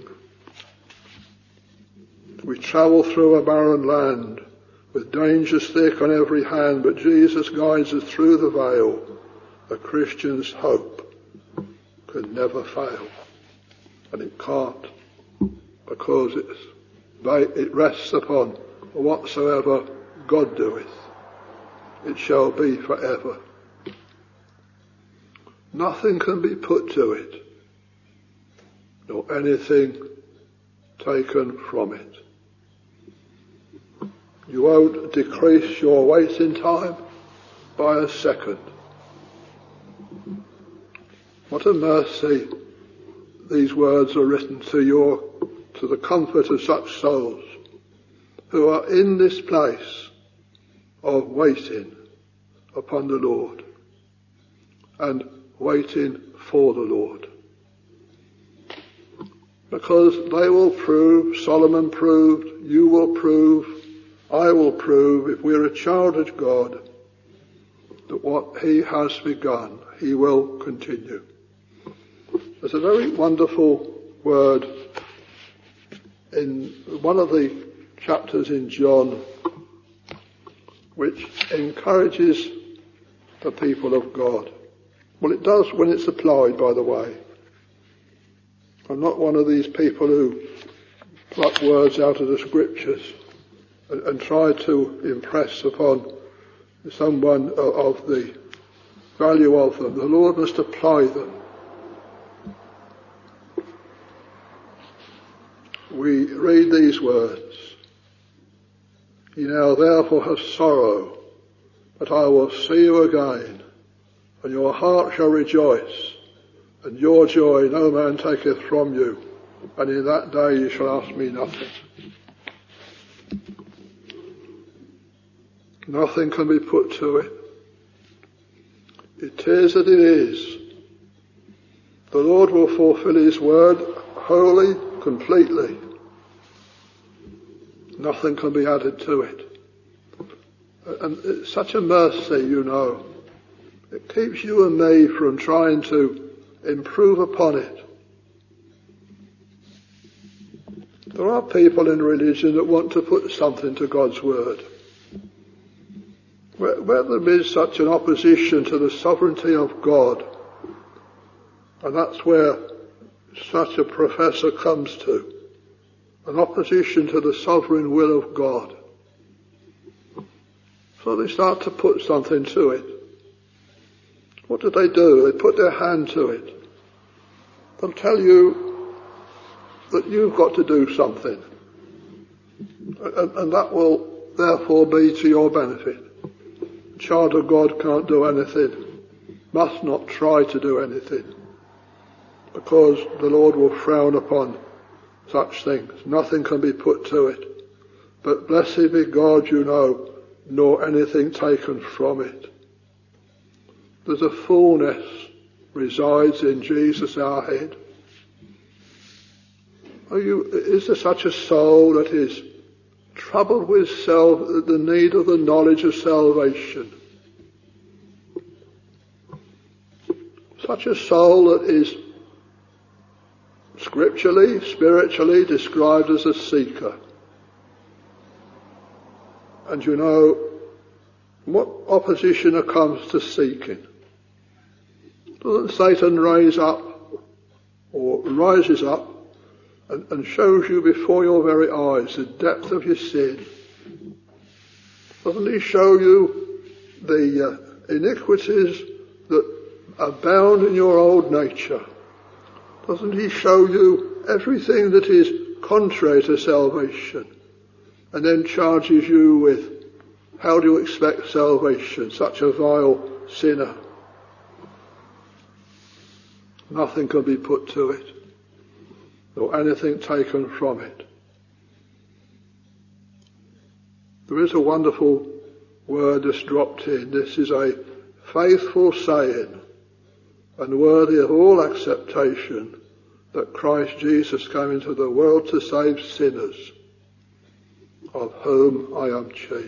We travel through a barren land, with dangers thick on every hand, but Jesus guides us through the veil. A Christian's hope can never fail. And it can't, because it rests upon whatsoever God doeth, it shall be forever. Nothing can be put to it, nor anything taken from it. You won't decrease your waiting time by a second. What a mercy these words are written to the comfort of such souls who are in this place of waiting upon the Lord and waiting for the Lord. Because they will prove, Solomon proved, you will prove, I will prove, if we're a child of God, that what he has begun, he will continue. There's a very wonderful word in one of the chapters in John which encourages the people of God. Well, it does when it's applied, by the way. I'm not one of these people who pluck words out of the scriptures and try to impress upon someone of the value of them. The Lord must apply them. We read these words. Ye now therefore have sorrow, but I will see you again, and your heart shall rejoice, and your joy no man taketh from you, and in that day you shall ask me nothing. Nothing can be put to it. It is that it is. The Lord will fulfill his word wholly, completely. Nothing can be added to it. And it's such a mercy, you know. It keeps you and me from trying to improve upon it. There are people in religion that want to put something to God's word. Where there is such an opposition to the sovereignty of God, and that's where such a professor comes to, an opposition to the sovereign will of God. So they start to put something to it. What do? They put their hand to it. They'll tell you that you've got to do something, and that will therefore be to your benefit. A child of God can't do anything, must not try to do anything, because the Lord will frown upon such things. Nothing can be put to it. But blessed be God, you know, nor anything taken from it. There's a fullness resides in Jesus our head. Is there such a soul that is troubled with the need of the knowledge of salvation? Such a soul that is scripturally, spiritually described as a seeker. And you know, what opposition comes to seeking? Doesn't Satan rises up and shows you before your very eyes the depth of your sin? Doesn't he show you the iniquities that abound in your old nature? Doesn't he show you everything that is contrary to salvation, and then charges you with, how do you expect salvation, such a vile sinner? Nothing can be put to it, nor anything taken from it. There is a wonderful word that's dropped in. This is a faithful saying and worthy of all acceptation, that Christ Jesus came into the world to save sinners, of whom I am chief.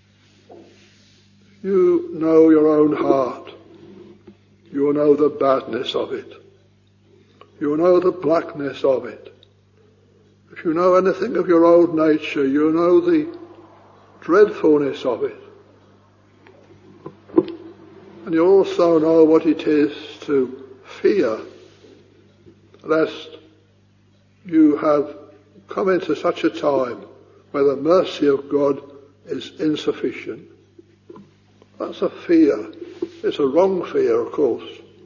You know your own heart. You know the badness of it. You know the blackness of it. If you know anything of your old nature, you know the dreadfulness of it. And you also know what it is to fear, lest you have come into such a time where the mercy of God is insufficient. That's a fear. It's a wrong fear, of course.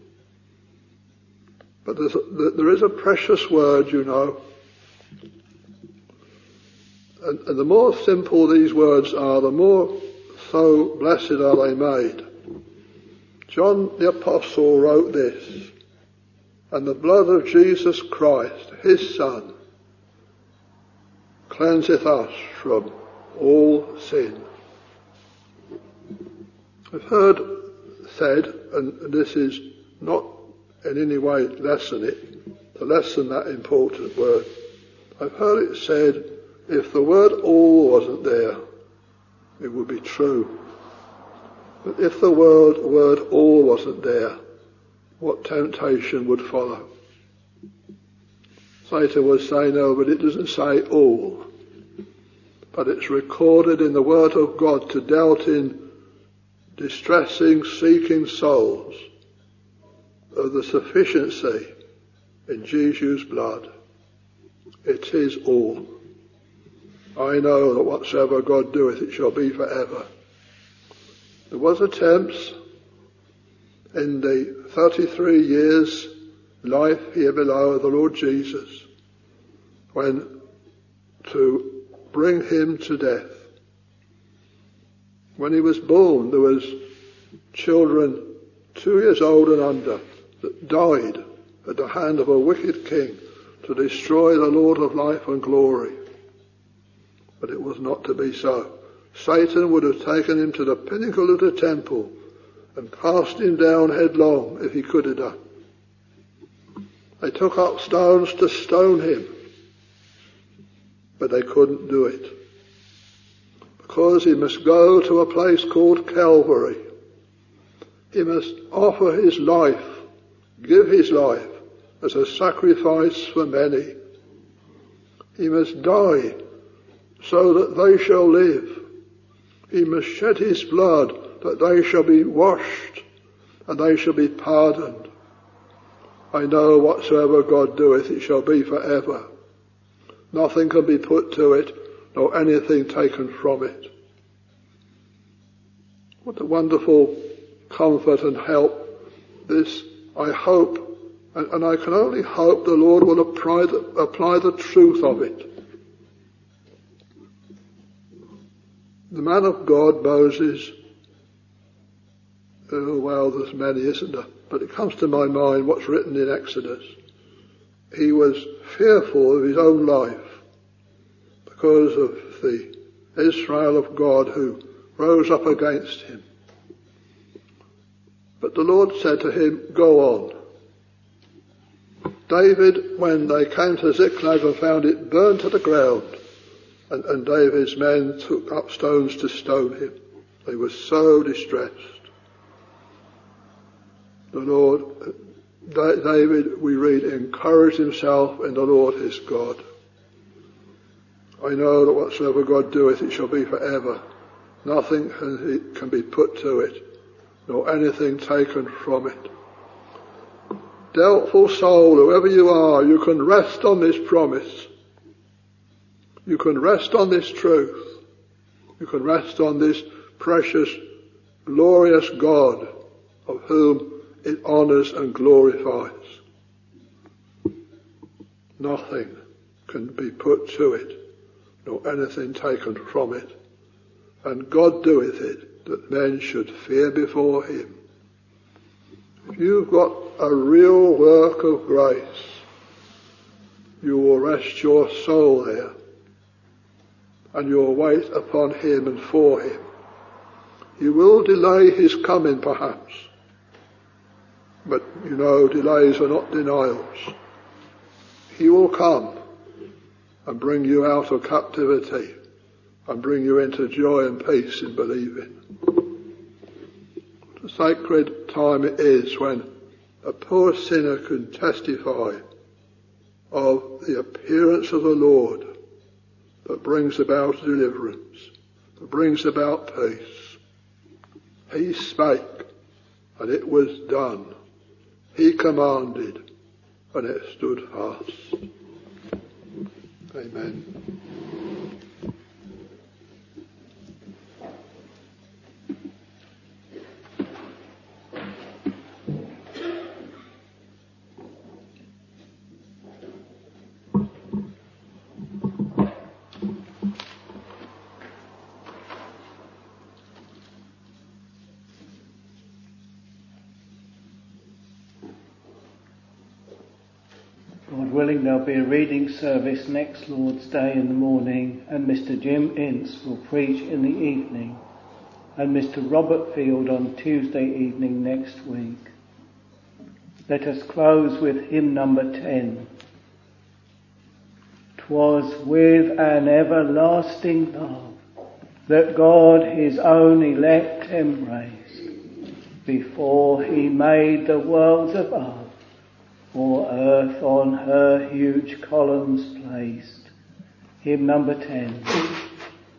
But there is a precious word, you know. And the more simple these words are, the more so blessed are they made. John the Apostle wrote this: and the blood of Jesus Christ, his Son, cleanseth us from all sin. I've heard said, and this is not in any way to lessen that important word. I've heard it said, if the word all wasn't there, it would be true. But if the word all wasn't there, what temptation would follow? Satan would say, no, but it doesn't say all. but it's recorded in the Word of God to deal in distressing, seeking souls of the sufficiency in Jesus' blood. It is all. I know that whatsoever God doeth, it shall be forever. There was attempts in the 33 years life here below of the Lord Jesus when to bring him to death. When he was born, there was children 2 years old and under that died at the hand of a wicked king to destroy the Lord of life and glory. But it was not to be so. Satan would have taken him to the pinnacle of the temple and cast him down headlong if he could have done. They took up stones to stone him, but they couldn't do it, because he must go to a place called Calvary. He must offer his life, give his life as a sacrifice for many. He must die so that they shall live. He must shed his blood that they shall be washed and they shall be pardoned. I know whatsoever God doeth, it shall be forever. Nothing can be put to it, nor anything taken from it. What a wonderful comfort and help this, I hope, and I can only hope the Lord will apply the truth of it. The man of God, Moses, oh well, there's many, isn't there? But it comes to my mind what's written in Exodus. He was fearful of his own life because of the Israel of God who rose up against him. But the Lord said to him, go on. David, when they came to Ziklag and found it burned to the ground, and David's men took up stones to stone him, they were so distressed. The Lord, David, we read, encouraged himself in the Lord his God. I know that whatsoever God doeth, it shall be forever. Nothing can be put to it, nor anything taken from it. Doubtful soul, whoever you are, you can rest on this promise. You can rest on this truth. You can rest on this precious, glorious God of whom it honours and glorifies. Nothing can be put to it, nor anything taken from it. And God doeth it, that men should fear before him. If you've got a real work of grace, you will rest your soul there, and you will wait upon him and for him. He will delay his coming perhaps, but you know, delays are not denials. He will come and bring you out of captivity and bring you into joy and peace in believing. What a sacred time it is when a poor sinner can testify of the appearance of the Lord that brings about deliverance, that brings about peace. He spake, and it was done. He commanded, and it stood fast. Amen. God willing, there'll be a reading service next Lord's Day in the morning, and Mr. Jim Ince will preach in the evening, and Mr. Robert Field on Tuesday evening next week. Let us close with hymn number 10. 'Twas with an everlasting love that God his own elect embraced, before he made the worlds above, or earth on her huge columns placed. Hymn number 10.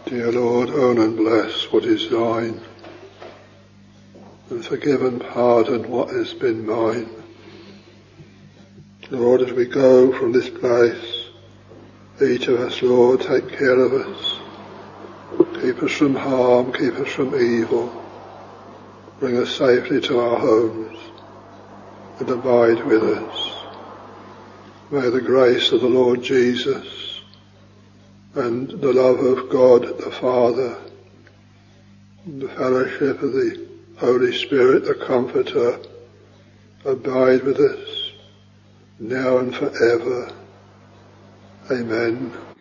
Dear Lord, own and bless what is thine, and forgive and pardon what has been mine. Lord, as we go from this place, each of us, Lord, take care of us. Keep us from harm, keep us from evil. Bring us safely to our homes and abide with us. May the grace of the Lord Jesus and the love of God the Father and the fellowship of the Holy Spirit, the Comforter, abide with us now and forever. Amen.